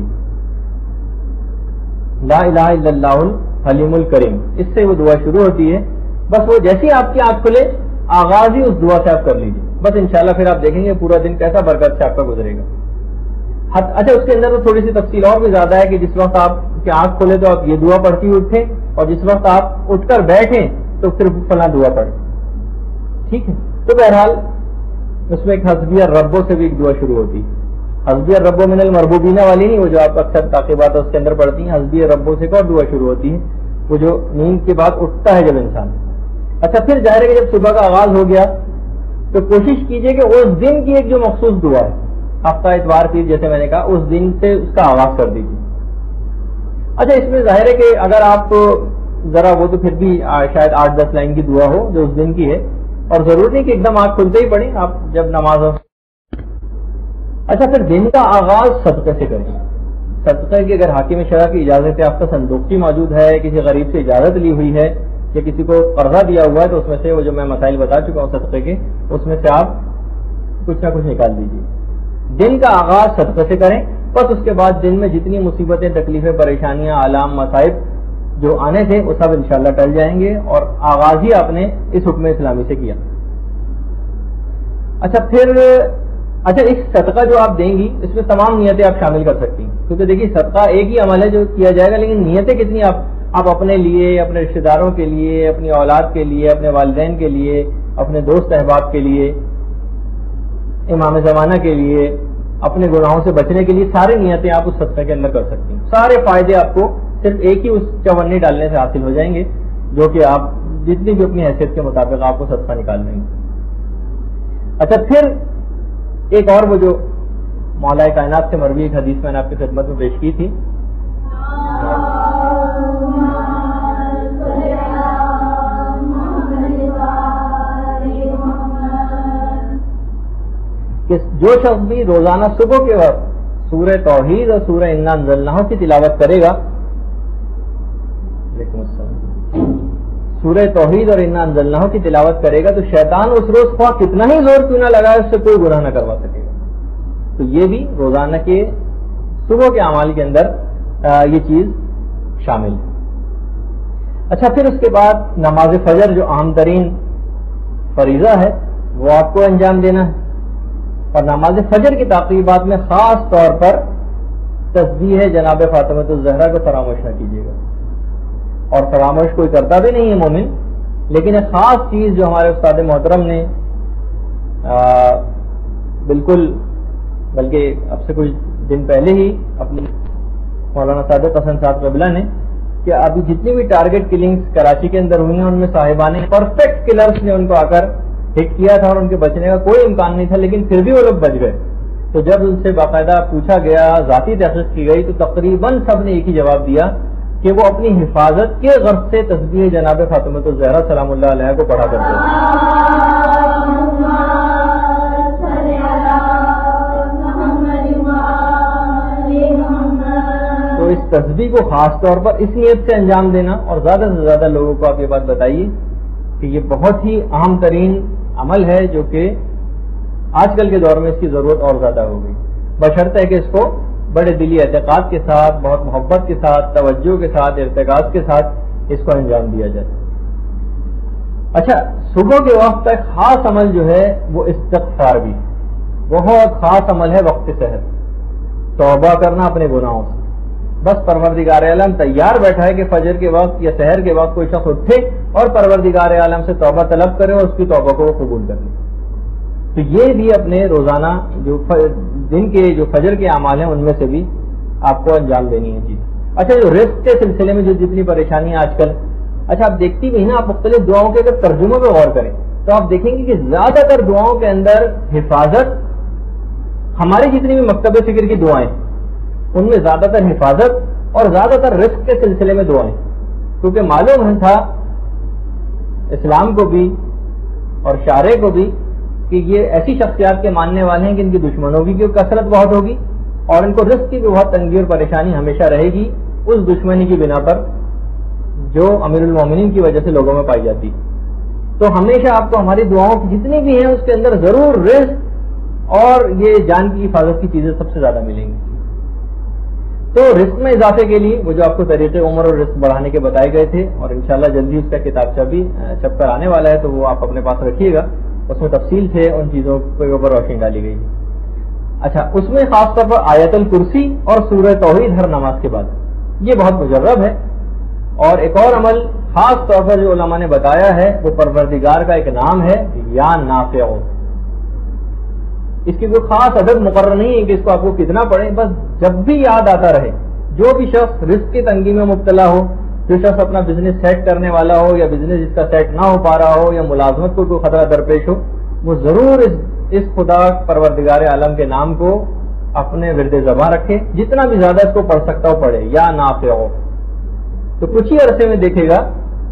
لا الہ الا اللہ الحلیم الکریم, اس سے وہ دعا شروع ہوتی ہے. بس وہ جیسی آپ کی آنکھ کھلے آغاز ہی اس دعا سے آپ کر لیجیے, بس انشاءاللہ پھر آپ دیکھیں گے پورا دن کیسا برکت سے آپ کا گزرے گا. اچھا, اس کے اندر تو تھوڑی سی تفصیل اور بھی زیادہ ہے کہ جس وقت آپ کی آنکھ کھولے تو آپ یہ دعا پڑھتی اٹھیں, اور جس وقت آپ اٹھ کر بیٹھیں تو پھر فلاں دعا پڑھیں. ٹھیک ہے, تو بہرحال اس میں ایک حسبی الرب سے بھی ایک دعا شروع ہوتی ہے. حسبی الرب من المربوبین والی نہیں، وہ جو آپ اکثر تعقیبات اس کے اندر پڑھتی ہیں. حسبی الرب سے ایک اور دعا شروع ہوتی ہے، وہ جو نیند کے بعد اٹھتا ہے جب انسان. اچھا پھر ظاہر ہے کہ جب صبح کا آغاز ہو گیا تو کوشش کیجئے کہ اس دن کی ایک جو مخصوص دعا ہے، ہفتہ اتوار پیر جیسے میں نے کہا، اس دن سے اس کا آغاز کر دیجیے. اچھا اس میں ظاہر ہے کہ اگر آپ ذرا وہ تو پھر بھی شاید 8-10 لائن کی دعا ہو جو اس دن کی ہے، اور ضرور نہیں کہ ایک دم آنکھ کھلتے ہی پڑھیں آپ جب نماز ہو. اچھا پھر دن کا آغاز صدقے سے کریں. صدقے کی اگر حاکم شرع کی اجازت یافتہ صندوقچی موجود ہے، کسی غریب سے اجازت لی ہوئی ہے یا کسی کو قرضہ دیا ہوا ہے، تو اس میں سے وہ جو میں مسائل بتا چکا ہوں صدقے کے، اس میں سے آپ کچھ نہ کچھ نکال دیجیے. دن کا آغاز صدقے سے کریں، بس اس کے بعد دن میں جتنی مصیبتیں، تکلیفیں، پریشانیاں، آلام، مصائب جو آنے تھے وہ سب انشاءاللہ ٹل جائیں گے، اور آغاز ہی آپ نے اس حکم اسلامی سے کیا. اچھا اس صدقہ جو آپ دیں گی اس میں تمام نیتیں آپ شامل کر سکتی ہیں، کیونکہ دیکھیے صدقہ ایک ہی عمل ہے جو کیا جائے گا، لیکن نیتیں کتنی آپ اپنے لیے، اپنے رشتہ داروں کے لیے، اپنی اولاد کے لیے، اپنے والدین کے لیے، اپنے دوست احباب کے لیے، امام زمانہ کے لیے، اپنے گناہوں سے بچنے کے لیے، ساری نیتیں آپ اس صدقے کے اندر کر سکتی ہیں. سارے فائدے آپ کو صرف ایک ہی اس چونی ڈالنے سے حاصل ہو جائیں گے، جو کہ آپ جتنی بھی اپنی حیثیت کے مطابق آپ کو صدقہ نکال لیں گے. اچھا پھر ایک اور وہ جو مولا کائنات سے مروی ایک حدیث میں نے آپ کی خدمت میں پیش کی تھی، کہ جو شخص بھی روزانہ صبح کے وقت سورہ توحید اور سورہ انا انزلناہ کی تلاوت کرے گا، سورہ توحید اور انا انزلناہ کی تلاوت کرے گا، تو شیطان اس روز خواہ کتنا ہی زور کیوں نہ لگائے اس سے کوئی گناہ نہ کروا سکے گا. تو یہ بھی روزانہ کے صبح کے اعمال کے اندر یہ چیز شامل ہے. اچھا پھر اس کے بعد نماز فجر جو اہم ترین فریضہ ہے وہ آپ کو انجام دینا ہے، اور نماز فجر کی تعقیبات میں خاص طور پر تسبیح جناب فاطمۃ الزہرا کو فراموش نہ کیجیے گا. اور فراموش کوئی کرتا بھی نہیں ہے مومن، لیکن ایک خاص چیز جو ہمارے استاد محترم نے بالکل، بلکہ اب سے کچھ دن پہلے ہی اپنی مولانا صادق حسن صاحب قبلہ نے، کہ ابھی جتنی بھی ٹارگٹ کلنگز کراچی کے اندر ہوئی ہیں ان میں صاحبان پرفیکٹ کلرز نے ان کو آ کر ہٹ کیا تھا اور ان کے بچنے کا کوئی امکان نہیں تھا، لیکن پھر بھی وہ لوگ بچ گئے. تو جب ان سے باقاعدہ پوچھا گیا، ذاتی تحقیق کی گئی، تو تقریباً سب نے ایک ہی جواب دیا کہ وہ اپنی حفاظت کے غرض سے تسبیح جناب فاطمۃ الزہرا سلام اللہ علیہ کو پڑھا کرتے ہیں. تو اس تسبیح کو خاص طور پر اس نیت سے انجام دینا، اور زیادہ سے زیادہ لوگوں کو آپ یہ بات بتائیے کہ یہ بہت ہی اہم ترین عمل ہے، جو کہ آج کل کے دور میں اس کی ضرورت اور زیادہ ہو گئی، بشرط ہے کہ اس کو بڑے دلی اعتقاد کے ساتھ، بہت محبت کے ساتھ، توجہ کے ساتھ، ارتکاز کے ساتھ اس کو انجام دیا جائے. اچھا صبح کے وقت ایک خاص عمل جو ہے وہ استغفار بھی بہت خاص عمل ہے. وقت سحر توبہ کرنا اپنے گناہوں سے. بس پروردگار عالم تیار بیٹھا ہے کہ فجر کے وقت یا سحر کے وقت کوئی شخص اٹھے اور پروردگار عالم سے توبہ طلب کرے اور اس کی توبہ کو وہ قبول کر لے. تو یہ بھی اپنے روزانہ جو دن کے جو فجر کے اعمال ہیں ان میں سے بھی آپ کو انجام دینی ہے چیز. اچھا جو رزق کے سلسلے میں جو جتنی پریشانیاں آج کل، اچھا آپ دیکھتی بھی نا، آپ مختلف دعاؤں کے اگر ترجموں پہ غور کریں تو آپ دیکھیں گے کہ زیادہ تر دعاؤں کے اندر حفاظت، ہماری جتنی بھی مکتب فکر کی دعائیں ان میں زیادہ تر حفاظت اور زیادہ تر رزق کے سلسلے میں دعائیں، کیونکہ معلوم تھا اسلام کو بھی اور شارع کو بھی کہ یہ ایسی شخصیات کے ماننے والے ہیں کہ ان کی دشمنوں کی کثرت بہت ہوگی اور ان کو رزق کی بھی بہت تنگی اور پریشانی ہمیشہ رہے گی اس دشمنی کی بنا پر جو امیر المومنین کی وجہ سے لوگوں میں پائی جاتی. تو ہمیشہ آپ کو ہماری دعاؤں کی جتنی بھی ہیں اس کے اندر ضرور رزق اور یہ جان کی حفاظت کی چیزیں سب سے زیادہ ملیں گی. تو رزق میں اضافے کے لیے وہ جو آپ کو طریقے عمر اور رزق بڑھانے کے بتائے گئے تھے، اور انشاءاللہ جلدی اس کا کتابچہ بھی چھپ کر آنے والا ہے، تو وہ آپ اپنے پاس رکھیے گا. اس میں تفصیل سے ان چیزوں کے اوپر روشنی ڈالی گئی ہے. اچھا اس میں خاص طور پر آیت الکرسی اور سورہ توحید ہر نماز کے بعد، یہ بہت مجرب ہے. اور ایک اور عمل خاص طور پر جو علماء نے بتایا ہے وہ پروردگار کا ایک نام ہے یا نافع. اس کی کوئی خاص عدد مقرر نہیں ہے کہ اس کو آپ کو کتنا پڑھیں، بس جب بھی یاد آتا رہے. جو بھی شخص رزق کی تنگی میں مبتلا ہو، جو شخص اپنا بزنس سیٹ کرنے والا ہو یا بزنس جس کا سیٹ نہ ہو پا رہا ہو یا ملازمت کو کوئی خطرہ درپیش ہو، وہ ضرور اس خدا پروردگار عالم کے نام کو اپنے ورد زبان رکھے. جتنا بھی زیادہ اس کو پڑھ سکتا ہو پڑھے، یا نافع ہو. تو کچھ ہی عرصے میں دیکھے گا.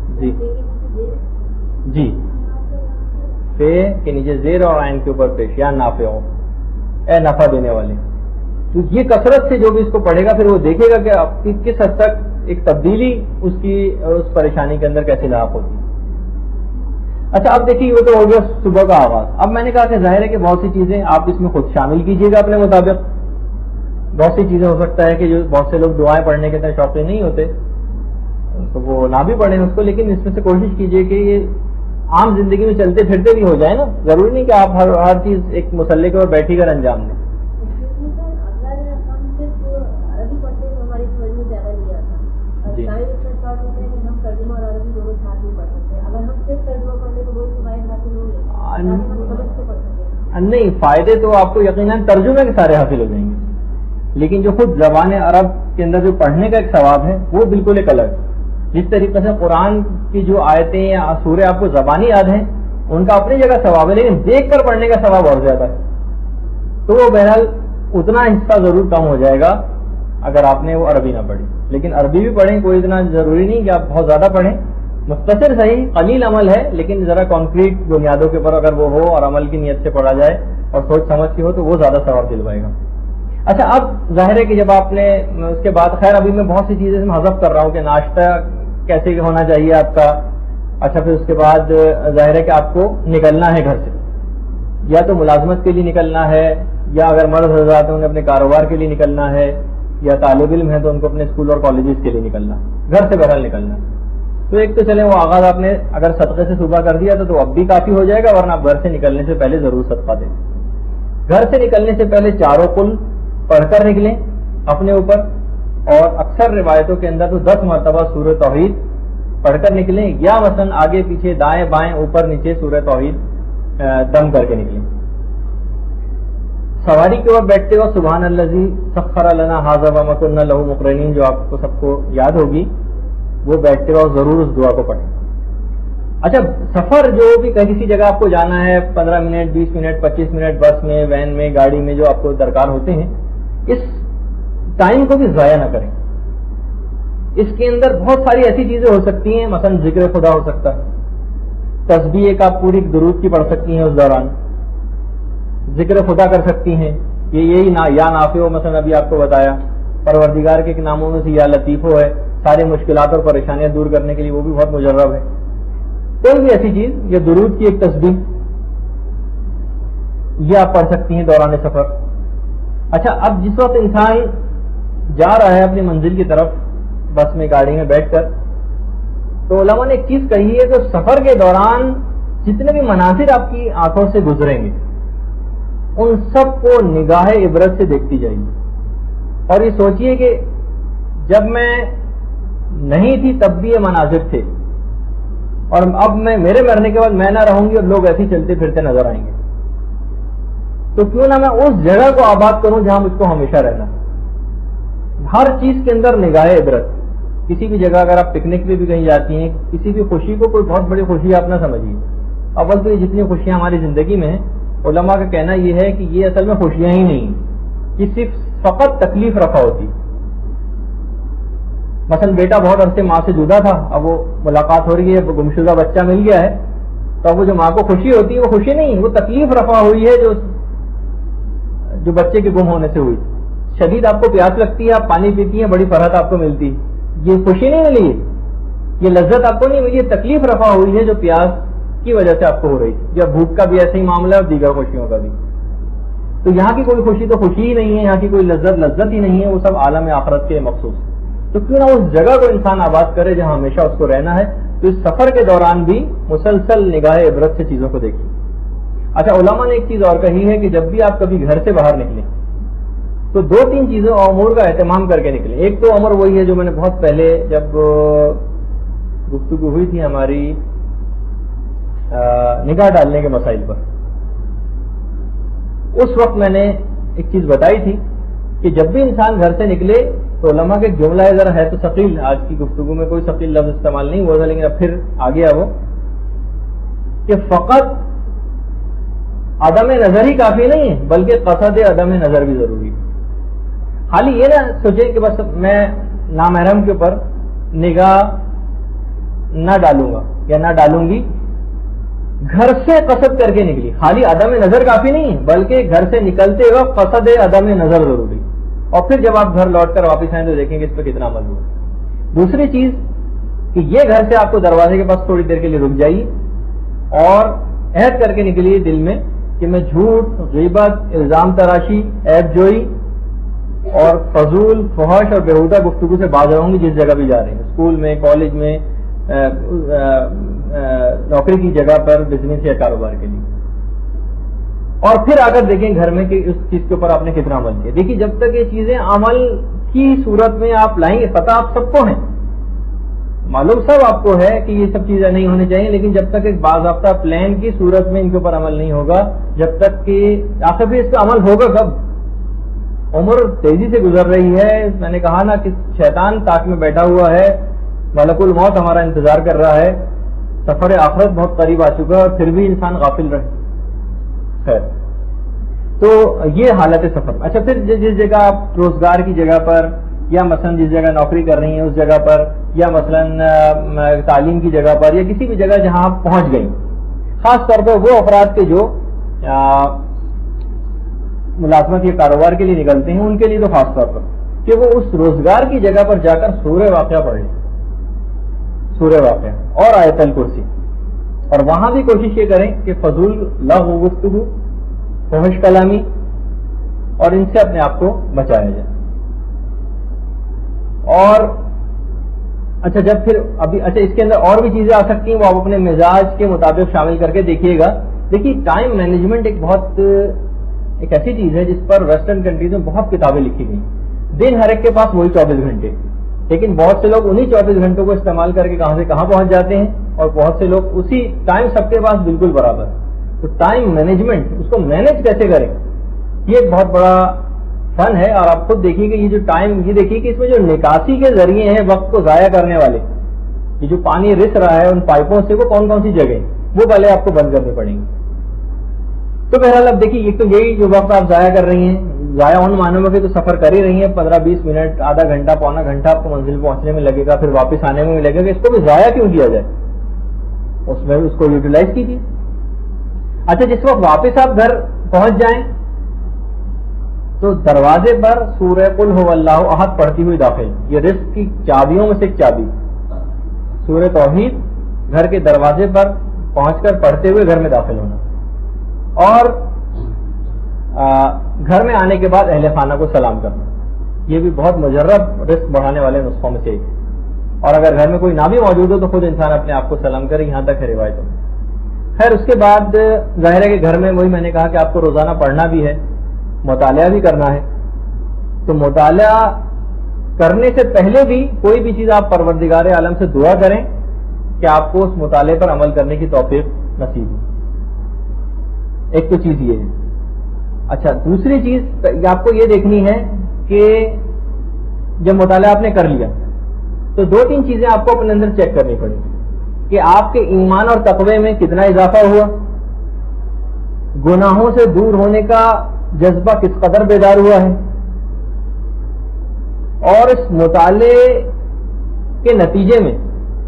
جی فے کے نیچے زیر اور عین کے اوپر پیش، یا نافع ہو، اے نفع دینے والے. تو یہ کثرت سے جو بھی اس کو پڑھے گا پھر وہ دیکھے گا کہ آپ کی کس حد تک ایک تبدیلی اس پریشانی کے اندر کیسے لاحق ہوتی ہے. اچھا اب دیکھیے وہ تو ہو گیا صبح کا آغاز. اب میں نے کہا کہ ظاہر ہے کہ بہت سی چیزیں آپ اس میں خود شامل کیجیے گا اپنے مطابق. بہت سی چیزیں ہو سکتا ہے کہ جو بہت سے لوگ دعائیں پڑھنے کے اتنے شوقین نہیں ہوتے تو وہ نہ بھی پڑھیں اس کو، لیکن اس میں سے کوشش کیجیے کہ یہ عام زندگی میں چلتے پھرتے بھی ہو جائے نا. ضروری نہیں کہ آپ ہر چیز ایک مسلح کے اوپر بیٹھی کر انجام دیں. جی نہیں، فائدے تو آپ کو یقیناً ترجمے کے سارے حاصل ہو جائیں گے، لیکن جو خود زبان عرب کے اندر جو پڑھنے کا ایک ثواب ہے وہ بالکل ایک الگ. جس طریقے سے قرآن کی جو آیتیں یا سورے آپ کو زبانی یاد ہیں ان کا اپنی جگہ ثواب ہے، لیکن دیکھ کر پڑھنے کا ثواب اور زیادہ ہے. تو وہ بہرحال اتنا حصہ ضرور کم ہو جائے گا اگر آپ نے وہ عربی نہ پڑھی. لیکن عربی بھی پڑھیں، کوئی اتنا ضروری نہیں کہ آپ بہت زیادہ پڑھیں. مختصر صحیح قلیل عمل ہے، لیکن ذرا کانکریٹ بنیادوں کے اوپر اگر وہ ہو اور عمل کی نیت سے پڑھا جائے اور سوچ سمجھ کے ہو تو وہ زیادہ ثواب دلوائے گا. اچھا اب ظاہر ہے کہ جب آپ نے اس کے بعد، خیر ابھی میں بہت سی چیزیں حذف کر رہا ہوں کہ ناشتہ کیسے ہونا چاہیے آپ کا. اچھا پھر اس کے بعد ظاہر ہے کہ آپ کو نکلنا ہے گھر سے، یا تو ملازمت کے لیے نکلنا ہے، یا اگر مرد حضرات ہیں انہیں اپنے کاروبار کے لیے نکلنا ہے، یا طالب علم ہے تو ان کو اپنے اسکول اور کالجز کے لیے نکلنا، گھر سے بہرحال نکلنا. تو ایک تو چلیں وہ آغاز آپ نے اگر صدقے سے صبح کر دیا تو اب بھی کافی ہو جائے گا، ورنہ آپ گھر سے نکلنے سے پہلے ضرور صدقہ دیں. گھر سے نکلنے سے پہلے چاروں قل پڑھ کر نکلیں اپنے اوپر، اور اکثر روایتوں کے اندر تو 10 مرتبہ سورہ توحید پڑھ کر نکلیں، یا مثلا آگے پیچھے دائیں بائیں اوپر نیچے سورہ توحید دم کر کے نکلیں. سواری کے اوپر بیٹھتے ہو سبحان الذی سخر لنا ھذا وما كنا له مقرنین جو آپ کو سب کو یاد ہوگی، وہ بیٹھتے ہو ضرور اس دعا کو پڑھیں. اچھا سفر جو بھی کسی جگہ آپ کو جانا ہے 15 منٹ 20 منٹ 25 منٹ بس میں، وین میں، گاڑی میں جو آپ کو درکار ہوتے ہیں، اس ٹائم کو بھی ضائع نہ کریں. اس کے اندر بہت ساری ایسی چیزیں ہو سکتی ہیں، مثلا ذکر خدا ہو سکتا ہے، تسبیح ایک آپ پوری درود کی پڑھ سکتی ہیں اس دوران، ذکر خدا کر سکتی ہیں. یہی یا نافع مثلا ابھی آپ کو بتایا، پروردگار کے ناموں میں سے یا لطیف ہے، ساری مشکلات اور پریشانیاں دور کرنے کے لیے وہ بھی بہت مجرب ہے. کوئی بھی ایسی چیز، یا درود کی ایک تسبیح یہ آپ پڑھ سکتی ہیں دوران سفر. اچھا اب جس وقت انسان جا رہا ہے اپنی منزل کی طرف بس میں گاڑی میں بیٹھ کر، تو علماء نے ایک چیز کہی ہے کہ سفر کے دوران جتنے بھی مناظر آپ کی آنکھوں سے گزریں گے ان سب کو نگاہ عبرت سے دیکھتی جائے گی. اور یہ سوچئے کہ جب میں نہیں تھی تب بھی یہ مناظر تھے، اور اب میرے مرنے کے بعد میں نہ رہوں گی اور لوگ ایسے چلتے پھرتے نظر آئیں گے، تو کیوں نہ میں اس جگہ کو آباد کروں جہاں مجھ کو ہمیشہ رہنا. ہر چیز کے اندر نگاہ عبرت. کسی بھی جگہ اگر آپ پکنک پہ بھی کہیں جاتی ہیں، کسی بھی خوشی کو کوئی بہت بڑی خوشی آپ نہ سمجھیے. اول تو یہ جتنی خوشیاں ہماری زندگی میں ہیں، علماء کا کہنا یہ ہے کہ یہ اصل میں خوشیاں ہی نہیں، یہ صرف فقط تکلیف رفع ہوتی. مثلا بیٹا بہت عرصے ماں سے جدا تھا، اب وہ ملاقات ہو رہی ہے، گمشدہ بچہ مل گیا ہے، تو اب وہ جو ماں کو خوشی ہوتی ہے وہ خوشی نہیں، وہ تکلیف رفع ہوئی ہے جو بچے کے گم ہونے سے ہوئی. شدید آپ کو پیاس لگتی ہے، آپ پانی پیتی ہیں، بڑی فرحت آپ کو ملتی، یہ خوشی نہیں ملی، یہ لذت آپ کو نہیں ملی، یہ تکلیف رفع ہوئی ہے جو پیاس کی وجہ سے آپ کو ہو رہی تھی. یا بھوک کا بھی ایسا ہی معاملہ ہے اور دیگر خوشیوں کا بھی. تو یہاں کی کوئی خوشی تو خوشی ہی نہیں ہے، یہاں کی کوئی لذت ہی نہیں ہے، وہ سب عالم آخرت کے مخصوص. تو کیوں نہ اس جگہ کو انسان آباد کرے جہاں ہمیشہ اس کو رہنا ہے. تو اس سفر کے دوران بھی مسلسل نگاہ عبرت سے چیزوں کو دیکھیں. اچھا علماء نے ایک چیز اور کہی ہے کہ جب بھی آپ کبھی گھر سے باہر نکلیں تو 2-3 چیزوں اور امور کا اہتمام کر کے نکلیں. ایک تو امر وہی ہے جو میں نے بہت پہلے جب گفتگو ہوئی تھی ہماری نگاہ ڈالنے کے مسائل پر، اس وقت میں نے ایک چیز بتائی تھی کہ جب بھی انسان گھر سے نکلے تو علماء کے جملہ ذرا ہے تو ثقیل، آج کی گفتگو میں کوئی ثقیل لفظ استعمال نہیں ہوا تھا لیکن اب پھر آ گیا وہ، کہ فقط عدم نظر ہی کافی نہیں ہے بلکہ قصد عدم نظر بھی ضروری ہے. خالی یہ نہ سوچے کہ بس میں نامحرم کے اوپر نگاہ نہ ڈالوں گا یا نہ ڈالوں گی، گھر سے قصد کر کے نکلی. خالی عدم نظر کافی نہیں ہے بلکہ گھر سے نکلتے وقت قصد عدم نظر ضروری، اور پھر جب آپ گھر لوٹ کر واپس آئیں تو دیکھیں گے اس پہ کتنا عمل ہوا. دوسری چیز کہ یہ گھر سے آپ کو دروازے کے پاس تھوڑی دیر کے لیے رک جائیے اور عہد کر کے نکلیے دل میں کہ میں جھوٹ، غیبت، الزام تراشی، عیب جوئی اور فضول، فحش اور بیہودہ گفتگو سے باز رہوں گی جس جگہ بھی جا رہے ہیں، اسکول میں، کالج میں، نوکری کی جگہ پر، بزنس یا کاروبار کے لیے. اور پھر آ کر دیکھیں گھر میں کہ اس چیز کے اوپر آپ نے کتنا عمل کیا. دیکھیے جب تک یہ چیزیں عمل کی صورت میں آپ لائیں گے، پتہ آپ سب کو ہے، معلوم سب آپ کو ہے کہ یہ سب چیزیں نہیں ہونی چاہیے، لیکن جب تک ایک باضابطہ پلان کی صورت میں ان کے اوپر عمل نہیں ہوگا، جب تک کہ آخر بھی اس کا عمل ہوگا کب؟ عمر تیزی سے گزر رہی ہے. میں نے کہا نا کہ شیطان تاک میں بیٹھا ہوا ہے، ملک الموت ہمارا انتظار کر رہا ہے، سفر آخرت بہت قریب آ چکا ہے اور پھر بھی انسان غافل رہے. خیر، تو یہ حالت سفر. اچھا، پھر جس جگہ آپ روزگار کی جگہ پر یا مثلا جس جگہ نوکری کر رہی ہیں اس جگہ پر یا مثلا تعلیم کی جگہ پر یا کسی بھی جگہ جہاں آپ پہنچ گئی، خاص طور پر وہ افراد کے جو ملازمت یا کاروبار کے لیے نکلتے ہیں ان کے لیے تو خاص طور پر کہ وہ اس روزگار کی جگہ پر جا کر سورہ واقعہ پڑھ لیں، سورہ واقعہ اور آیت الکرسی، اور وہاں بھی کوشش یہ کریں کہ فضول لغو گفتگو، فحش کلامی اور ان سے اپنے آپ کو بچایا جائے. اور اچھا جب پھر ابھی اس کے اندر اور بھی چیزیں آ سکتی ہیں، وہ آپ اپنے مزاج کے مطابق شامل کر کے دیکھیے گا. دیکھیے ٹائم مینجمنٹ ایک ایسی چیز ہے جس پر ویسٹرن کنٹریز میں بہت کتابیں لکھی گئی. دن ہر ایک کے پاس وہی 24 گھنٹے، لیکن بہت سے لوگ انہی 24 گھنٹوں کو استعمال کر کے کہاں سے کہاں پہنچ جاتے ہیں، اور بہت سے لوگ اسی ٹائم سب کے پاس بالکل برابر. تو ٹائم مینجمنٹ، اس کو مینج کیسے کریں، یہ ایک بہت بڑا فن ہے. اور آپ خود دیکھیے کہ یہ جو ٹائم، یہ دیکھیے کہ اس میں جو نکاسی کے ذریعے ہیں وقت کو ضائع کرنے والے، یہ جو پانی رس رہا ہے ان پائپوں سے، وہ کون کون سی جگہ وہ پہلے آپ کو بند کرنی پڑیں گی. تو بہرحال اب دیکھیے ایک تو یہی جو وقت آپ ضائع کر رہی ہیں، ضائع ان معنوں میں کہ تو سفر کر ہی رہی ہیں، 15-20 منٹ، آدھا گھنٹہ، پونا گھنٹہ آپ کو منزل پہنچنے میں لگے گا، پھر واپس آنے میں لگے گا. اس کو بھی ضائع کیوں کیا جائے، اس میں اس کو یوٹیلائز کیجیے. اچھا، جس وقت واپس آپ گھر پہنچ جائیں تو دروازے پر سورہ قل هو اللہ احد پڑھتی ہوئی داخل. یہ رزق کی چابیوں میں سے ایک چابی، سورہ توحید گھر کے دروازے پر پہنچ کر پڑھتے ہوئے گھر میں داخل ہونا، اور گھر میں آنے کے بعد اہل خانہ کو سلام کرنا. یہ بھی بہت مجرب رزق بڑھانے والے نسخوں میں سے ایک ہے. اور اگر گھر میں کوئی نہ بھی موجود ہو تو خود انسان اپنے آپ کو سلام کرے، یہاں تک ہے روایتوں میں. خیر، اس کے بعد ظاہر ہے کہ گھر میں وہی میں نے کہا کہ آپ کو روزانہ پڑھنا بھی ہے، مطالعہ بھی کرنا ہے. تو مطالعہ کرنے سے پہلے بھی کوئی بھی چیز آپ پروردگار عالم سے دعا کریں کہ آپ کو اس مطالعے پر عمل کرنے کی توفیق نصیب ہو. ایک تو چیز یہ ہے. اچھا، دوسری چیز آپ کو یہ دیکھنی ہے کہ جب مطالعہ آپ نے کر لیا تو 2-3 چیزیں آپ کو اپنے اندر چیک کرنی پڑیں گی کہ آپ کے ایمان اور تقوی میں کتنا اضافہ ہوا، گناہوں سے دور ہونے کا جذبہ کس قدر بیدار ہوا ہے، اور اس مطالعے کے نتیجے میں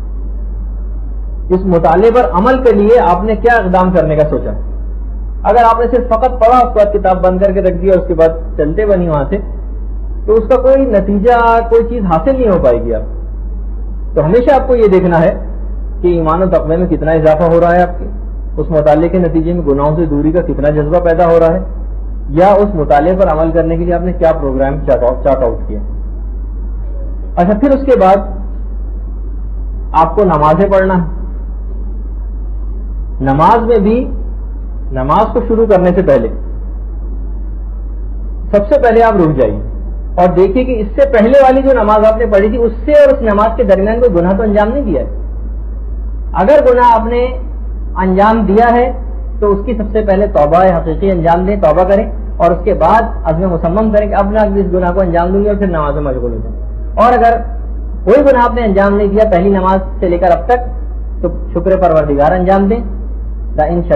اس مطالعے پر عمل کے لیے آپ نے کیا اقدام کرنے کا سوچا. اگر آپ نے صرف فقط پڑھا، اس کے بعد کتاب بند کر کے رکھ دیا، اس کے بعد چلتے بنی وہاں سے، تو اس کا کوئی نتیجہ، کوئی چیز حاصل نہیں ہو پائے گی آپ. تو ہمیشہ آپ کو یہ دیکھنا ہے کہ ایمان و تقوی میں کتنا اضافہ ہو رہا ہے آپ کے، اس مطالعے کے نتیجے میں گناہوں سے دوری کا کتنا جذبہ پیدا ہو رہا ہے، یا اس مطالعے پر عمل کرنے کے لیے آپ نے کیا پروگرام چارٹ آؤٹ کیا. اچھا، پھر اس کے بعد آپ کو نمازیں پڑھنا ہے. نماز میں بھی نماز کو شروع کرنے سے پہلے سب سے پہلے آپ رک جائیے اور دیکھیے کہ اس سے پہلے والی جو نماز آپ نے پڑھی تھی، اس سے اور اس نماز کے درمیان کوئی گناہ تو انجام نہیں دیا ہے. اگر گناہ آپ نے انجام دیا ہے تو اس کی سب سے پہلے توبہ حقیقی انجام دیں, توبہ کریں, اور اس کے بعد عزم مصمم کریں کہ اب نہ اس گناہ کو انجام دوں گی, اور پھر نماز میں مشغول ہو جائیں. اور اگر کوئی گناہ آپ نے انجام نہیں دیا پہلی نماز سے لے کر اب تک, تو شکر پروردگار انجام دیں. لا ان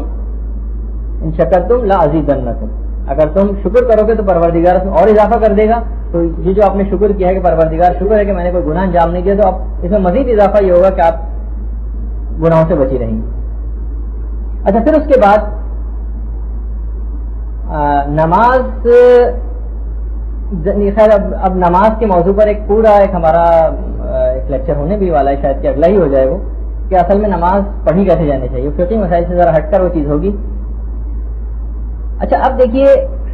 شکرتم لا ازیدنکم, اگر تم شکر کرو گے تو پروردگار اس میں اور اضافہ کر دے گا. تو یہ جو آپ نے شکر کیا ہے کہ پروردگار شکر ہے کہ میں نے کوئی گناہ انجام نہیں دیا, تو اب اس میں مزید اضافہ یہ ہوگا کہ آپ گناہوں سے بچی رہیں گے. اچھا, پھر اس کے بعد نماز, خیر اب نماز کے موضوع پر ایک پورا ہمارا ایک لیکچر ہونے بھی والا ہے, شاید کہ اگلا ہی ہو جائے وہ, کہ اصل میں نماز پڑھی کیسے جانی چاہیے. فقہی مسائل سے ذرا ہٹ کر وہ چیز ہوگی. اچھا, اب دیکھیے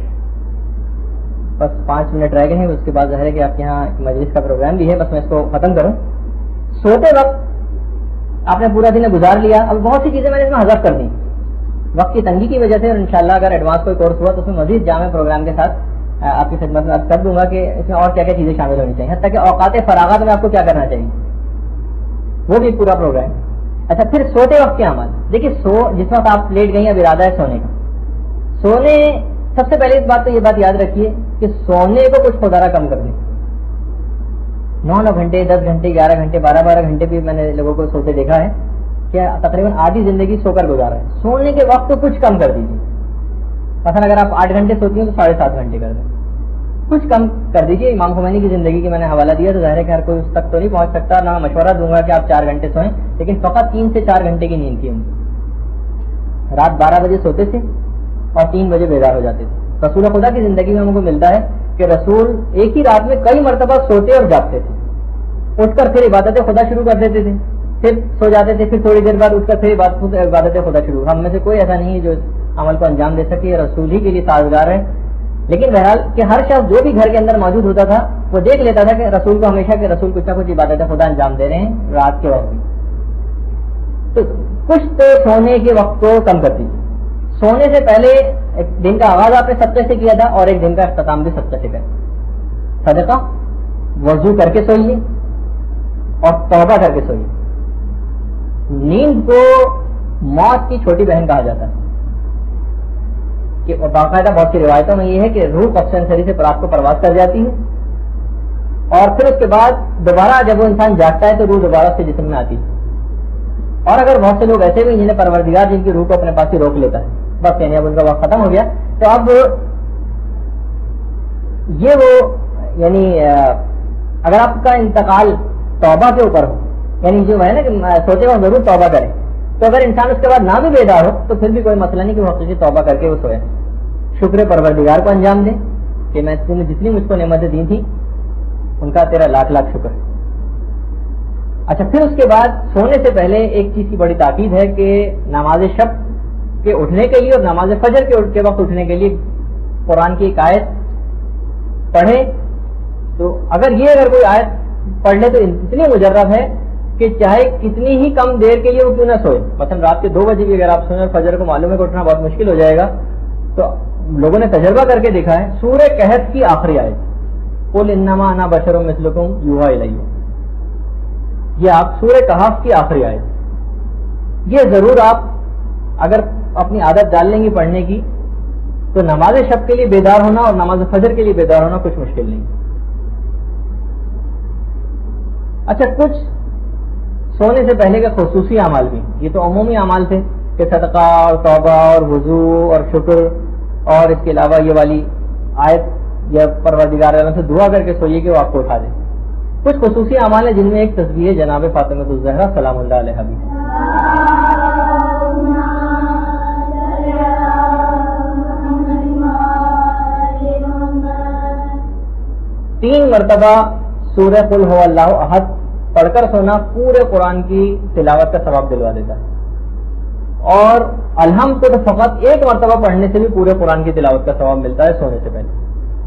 بس 5 منٹ رہ گئے ہیں, اس کے بعد ظاہر ہے کہ آپ کے یہاں مجلس کا پروگرام بھی ہے, بس میں اس کو ختم کروں. سوتے وقت آپ نے پورا دن گزار لیا, اب بہت سی چیزیں میں نے اس میں حذف کر دی وقت کی تنگی کی وجہ سے, اور انشاءاللہ اگر ایڈوانس کوئی کورس ہوا تو اس میں مزید جامع پروگرام کے ساتھ آپ کی خدمت میں عرض کر دوں گا کہ اس میں اور کیا کیا چیزیں شامل ہونی چاہیے, حتیٰ کہ اوقات فراغت میں آپ کو کیا کرنا چاہیے وہ بھی پورا پروگرام. اچھا, پھر سوتے وقت کے عمل. دیکھیے جس وقت آپ لیٹ گئی, اب ارادہ ہے سونے کا, سونے سب سے پہلے اس بات تو یہ بات یاد رکھیے کہ سونے کو کچھ خودارہ کم کر دیں. 9 گھنٹے 10 گھنٹے 11 گھنٹے 12 گھنٹے بھی میں نے لوگوں کو سوتے دیکھا ہے کہ تقریباً آدھی زندگی سو کر گزارا ہے. سونے کے وقت تو کچھ کم کر دیجیے. مثلا اگر آپ 8 گھنٹے سوتی ہیں تو 7.5 گھنٹے کر دیں, کچھ کم کر دیجیے. امام خمینی کی زندگی کی میں نے حوالہ دیا, تو ظاہر ہے کہ ہر کوئی اس تک تو نہیں پہنچ سکتا, نہ مشورہ دوں گا کہ آپ 4 گھنٹے سوئیں, لیکن فقط 3 سے 4 گھنٹے کی نیند تھی ان کی. رات 12 بجے سوتے تھے اور 3 بجے بیدار ہو جاتے تھے. رسول خدا کی زندگی میں ہم کو ملتا ہے کہ رسول ایک ہی رات میں کئی مرتبہ سوتے اور جاگتے تھے. اٹھ کر پھر عبادت خدا شروع کر دیتے تھے, پھر سو جاتے تھے, پھر تھوڑی دیر بعد اٹھ کر پھر عبادت خدا شروع. ہم میں سے کوئی ایسا نہیں ہے جو اس عمل کو انجام دے سکے, رسول ہی کے لیے سازگار ہے. لیکن بہرحال کہ ہر شخص جو بھی گھر کے اندر موجود ہوتا تھا وہ دیکھ لیتا تھا کہ رسول کو ہمیشہ کہ رسول کچھ نہ کچھ عبادت خدا انجام دے رہے ہیں رات کے وقت میں. تو کچھ تو سونے کے وقت کو کم کر دیجیے. سونے سے پہلے ایک دن کا آغاز آپ نے صدقے سے کیا تھا, اور ایک دن کا اختتام بھی صدقے سے کریں. صدقہ وضو کر کے سوئیے اور توبہ کر کے سوئیے. نیند کو موت کی چھوٹی بہن کہا جاتا ہے, کہ باقاعدہ بہت سی روایتوں میں یہ ہے کہ روح قبض انصری سے رات کو پرواز کر جاتی ہے, اور پھر اس کے بعد دوبارہ جب وہ انسان جاگتا ہے تو روح دوبارہ سے جسم میں آتی ہے. اور اگر بہت سے لوگ ایسے بھی جنہیں پروردگار جن کی روح کو اپنے پاس ہی روک لیتا ہے, بس یعنی اب ان کا وقت ختم ہو گیا, تو اب یہ وہ یعنی اگر آپ کا انتقال توبہ کے اوپر ہو, یعنی جو ہے نا کہ سوچے وہ ضرور توبہ کریں, تو اگر انسان اس کے بعد نہ بھی بیدار ہو تو پھر بھی کوئی مسئلہ نہیں کہ وہ حقیقی توبہ کر کے وہ سویا. شکر پروردگار کو انجام دیں کہ میں نے جتنی مجھ کو نعمتیں دی تھی ان کا تیرا لاکھ لاکھ شکر. اچھا, پھر اس کے بعد سونے سے پہلے ایک چیز کی بڑی تاکید ہے کہ نماز شب کے اٹھنے کے لیے اور نماز فجر کے وقت اٹھنے کے لیے قرآن کی ایک آیت پڑھے. تو اگر کوئی آیت پڑھ لے تو اتنی مجرب ہے کہ چاہے کتنی ہی کم دیر کے لیے وہ کیوں نہ سوئے. مثلا رات کے 2 بجے بھی اگر آپ سوئیں اور فجر کو معلوم ہے کہ اٹھنا بہت مشکل ہو جائے گا, تو لوگوں نے تجربہ کر کے دیکھا ہے سورہ کہف کی آخری آیت, قل انما انا بشر مثلکم یوحی الی, یہ آپ سورہ کہف کی آخری آیت, یہ ضرور آپ اگر اپنی عادت ڈال لیں گی پڑھنے کی تو نماز شب کے لیے بیدار ہونا اور نماز فجر کے لیے بیدار ہونا کچھ مشکل نہیں. اچھا, کچھ سونے سے پہلے کے خصوصی اعمال بھی, یہ تو عمومی اعمال تھے کہ صدقہ اور توبہ اور وضو اور شکر, اور اس کے علاوہ یہ والی آیت یا پروردگار عالم سے دعا کر کے سوئیے کہ وہ آپ کو اٹھا دے. کچھ خصوصی اعمال ہیں جن میں ایک تصویر جناب فاطمہ الزہرا سلام اللہ علیہا بھی ہے. 3 مرتبہ سورہ قل هو اللہ احد پڑھ کر سونا پورے قرآن کی تلاوت کا ثواب دلوا دیتا ہے, اور الحمد کو تو فقط 1 مرتبہ پڑھنے سے بھی پورے قرآن کی تلاوت کا ثواب ملتا ہے سونے سے پہلے.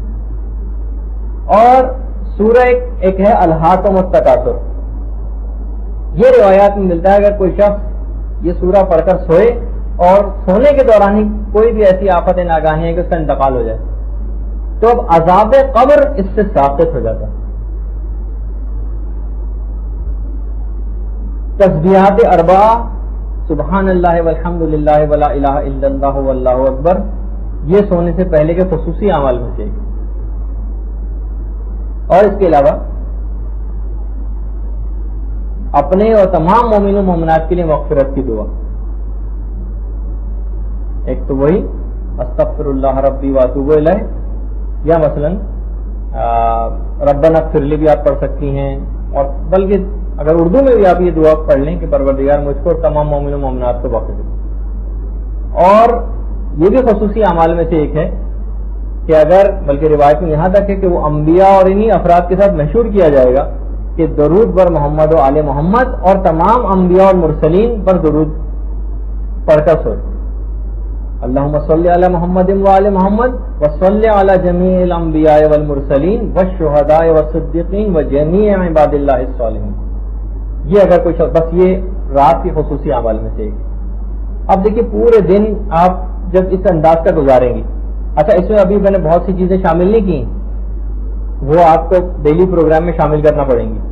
اور سورہ ایک ہے الہاکم التکاثر, یہ روایات میں ملتا ہے اگر کوئی شخص یہ سورہ پڑھ کر سوئے اور سونے کے دوران ہی کوئی بھی ایسی آفت ناگہانی ہے کہ اس کا انتقال ہو جائے تو اب عذاب قبر اس سے ساقط ہو جاتا ہے. تسبیحات 4 سبحان اللہ والحمد للہ ولا الہ الا اللہ واللہ اکبر، یہ سونے سے پہلے کے خصوصی اعمال میں سے ایک۔ اور اس کے علاوہ اپنے اور تمام مومن و مومنات کے لیے مغفرت کی دعا، ایک تو وہی استغفر اللہ ربی واتوب الیہ، یا مثلا ربنا اغفر لی بھی آپ پڑھ سکتی ہیں، اور بلکہ اگر اردو میں بھی آپ یہ دعا پڑھ لیں کہ پروردگار مجھ کو اور تمام مومن و مومنات کو بخش دے۔ اور یہ بھی خصوصی اعمال میں سے ایک ہے کہ اگر، بلکہ روایت میں یہاں تک ہے کہ وہ انبیاء اور انہی افراد کے ساتھ مشہور کیا جائے گا کہ درود بر محمد و آل محمد، اور تمام انبیاء اور مرسلین پر درود پڑھ کر سوئے۔ اللہم صلی علی محمد و آل محمد وصلی علی جمیع الانبیاء والمرسلین والشہداء والصدیقین وجمیع عباد اللہ الصالحین۔ یہ اگر کوئی شخص، بس یہ رات کی خصوصی اعمال میں سے ایک۔ اب دیکھیے پورے دن آپ جب اس انداز کا گزاریں گی، اچھا اس میں ابھی میں نے بہت سی چیزیں شامل نہیں کی، وہ آپ کو ڈیلی پروگرام میں شامل کرنا پڑیں گی۔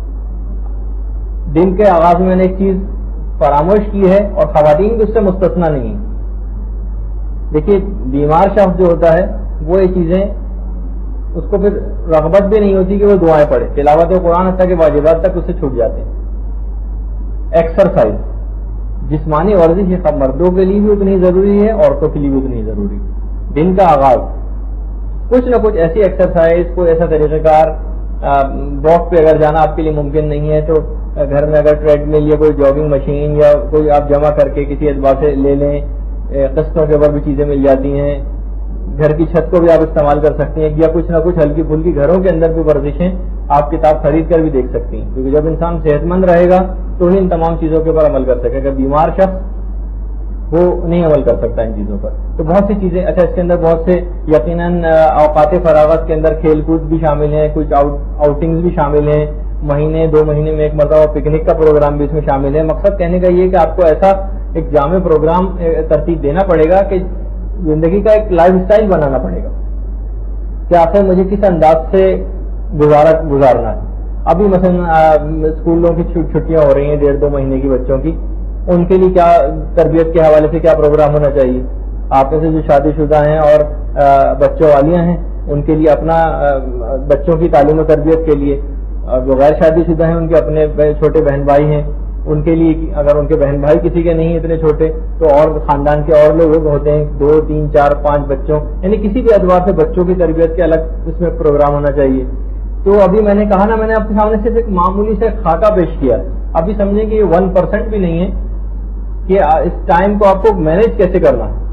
دن کے آغاز میں نے ایک چیز فراموش کی ہے، اور خواتین بھی اس سے مستثنا نہیں ہیں۔ دیکھیے بیمار شخص جو ہوتا ہے وہ یہ چیزیں، اس کو پھر رغبت بھی نہیں ہوتی کہ وہ دعائیں پڑھے، تلاوت قرآن حتیٰ کہ واجبات تک اس سے چھوٹ جاتے ہیں۔ ایکسرسائز، جسمانی ورزش یہ مردوں کے لیے بھی اتنی ضروری ہے، عورتوں کے لیے بھی اتنی ضروری ہے۔ دن کا آغاز کچھ نہ کچھ ایسی ایکسرسائز، کوئی ایسا طریقہ کار، واک پہ اگر جانا آپ کے لیے ممکن نہیں ہے تو گھر میں اگر ٹریڈ مل یا کوئی جاگنگ مشین یا کوئی آپ جمع کر کے کسی اعتبار سے لے لیں، قسطوں کے اوپر بھی چیزیں مل جاتی ہیں، گھر کی چھت کو بھی آپ استعمال کر سکتی ہیں، یا کچھ نہ کچھ ہلکی پھلکی گھروں کے اندر بھی ورزشیں آپ کتاب خرید کر بھی دیکھ سکتی ہیں، کیونکہ جب انسان صحت مند رہے گا تو ہی ان تمام چیزوں کے اوپر عمل کر سکے گا۔ بیمار شخص وہ نہیں عمل کر سکتا ان چیزوں پر۔ تو بہت سی چیزیں، اچھا اس کے اندر بہت سے یقیناً اوقات فراغت کے اندر کھیل کود بھی شامل ہیں، کچھ آؤٹنگز بھی شامل ہیں، مہینے 2 مہینے میں ایک مرتبہ پکنک کا پروگرام بھی اس میں شامل ہے۔ مقصد کہنے کا یہ کہ آپ کو ایسا ایک جامع پروگرام ترتیب دینا پڑے گا کہ زندگی کا ایک لائف اسٹائل بنانا پڑے گا کہ آخر مجھے کس انداز سے گزارنا ہے۔ ابھی مثلا اسکولوں کی چھٹیاں ہو رہی ہیں 1.5-2 مہینے کی بچوں کی، ان کے لیے کیا تربیت کے حوالے سے کیا پروگرام ہونا چاہیے۔ آپ میں سے جو شادی شدہ ہیں اور بچوں والیاں ہیں ان کے لیے اپنا، بچوں کی تعلیم و تربیت کے لیے، اور جو غیر شادی شدہ ہیں ان کے اپنے چھوٹے بہن بھائی ہیں ان کے لیے، اگر ان کے بہن بھائی کسی کے نہیں اتنے چھوٹے تو اور خاندان کے اور لوگ ہوتے ہیں 2 3 4 5 بچوں، یعنی کسی بھی اعتبار سے بچوں کی تربیت کے الگ اس میں پروگرام ہونا چاہیے۔ تو ابھی میں نے کہا نا، میں نے آپ کے سامنے صرف ایک معمولی سے خاکہ پیش کیا، ابھی سمجھیں کہ یہ 1% بھی نہیں ہے کہ اس ٹائم کو آپ کو مینج کیسے کرنا ہے،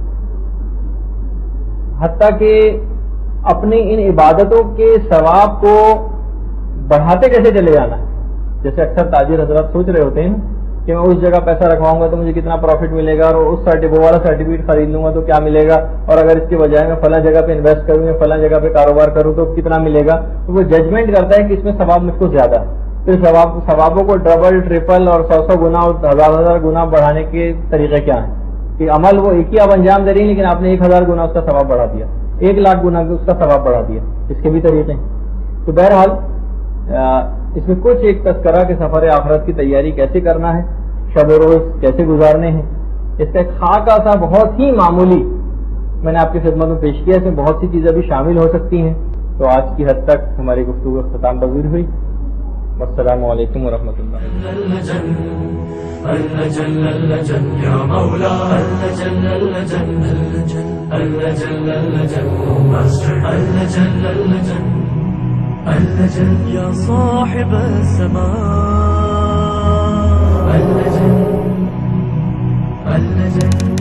حتیٰ کہ اپنی ان عبادتوں کے ثواب کو بڑھاتے کیسے چلے جانا ہے۔ جیسے اکثر تاجر حضرات سوچ رہے ہوتے ہیں کہ میں اس جگہ پیسہ رکھواؤں گا تو مجھے کتنا پروفٹ ملے گا، اور اس وہ والا سرٹیفکیٹ خرید لوں گا تو کیا ملے گا، اور اگر اس کے بجائے میں فلاں جگہ پہ انویسٹ کروں یا فلاں جگہ پہ کاروبار کروں تو کتنا ملے گا۔ تو وہ ججمنٹ کرتا ہے کہ اس میں ثواب مجھ کو زیادہ ہے، پھر ثوابوں کو ڈبل ٹرپل اور 100 گنا اور 1000 گنا بڑھانے کے طریقے کیا ہیں کہ عمل وہ ایک ہی آپ انجام دے رہی ہیں لیکن آپ نے 1000 گنا اس کا ثواب بڑھا دیا، 1 لاکھ گنا اس کا ثواب بڑھا دیا، اس کے بھی طریقے ہیں۔ تو بہرحال اس میں کچھ ایک تذکرہ کہ سفر آخرت کی تیاری کیسے کرنا ہے، شب و روز کیسے گزارنے ہیں، اس کا ایک خاکہ سا بہت ہی معمولی میں نے آپ کی خدمت میں پیش کیا۔ اس میں بہت سی چیزیں بھی شامل ہو سکتی ہیں۔ تو آج کی حد تک ہماری گفتگو اختتام پذیر ہوئی۔ السلام علیکم ورحمۃ اللہ۔ يا صاحب السماء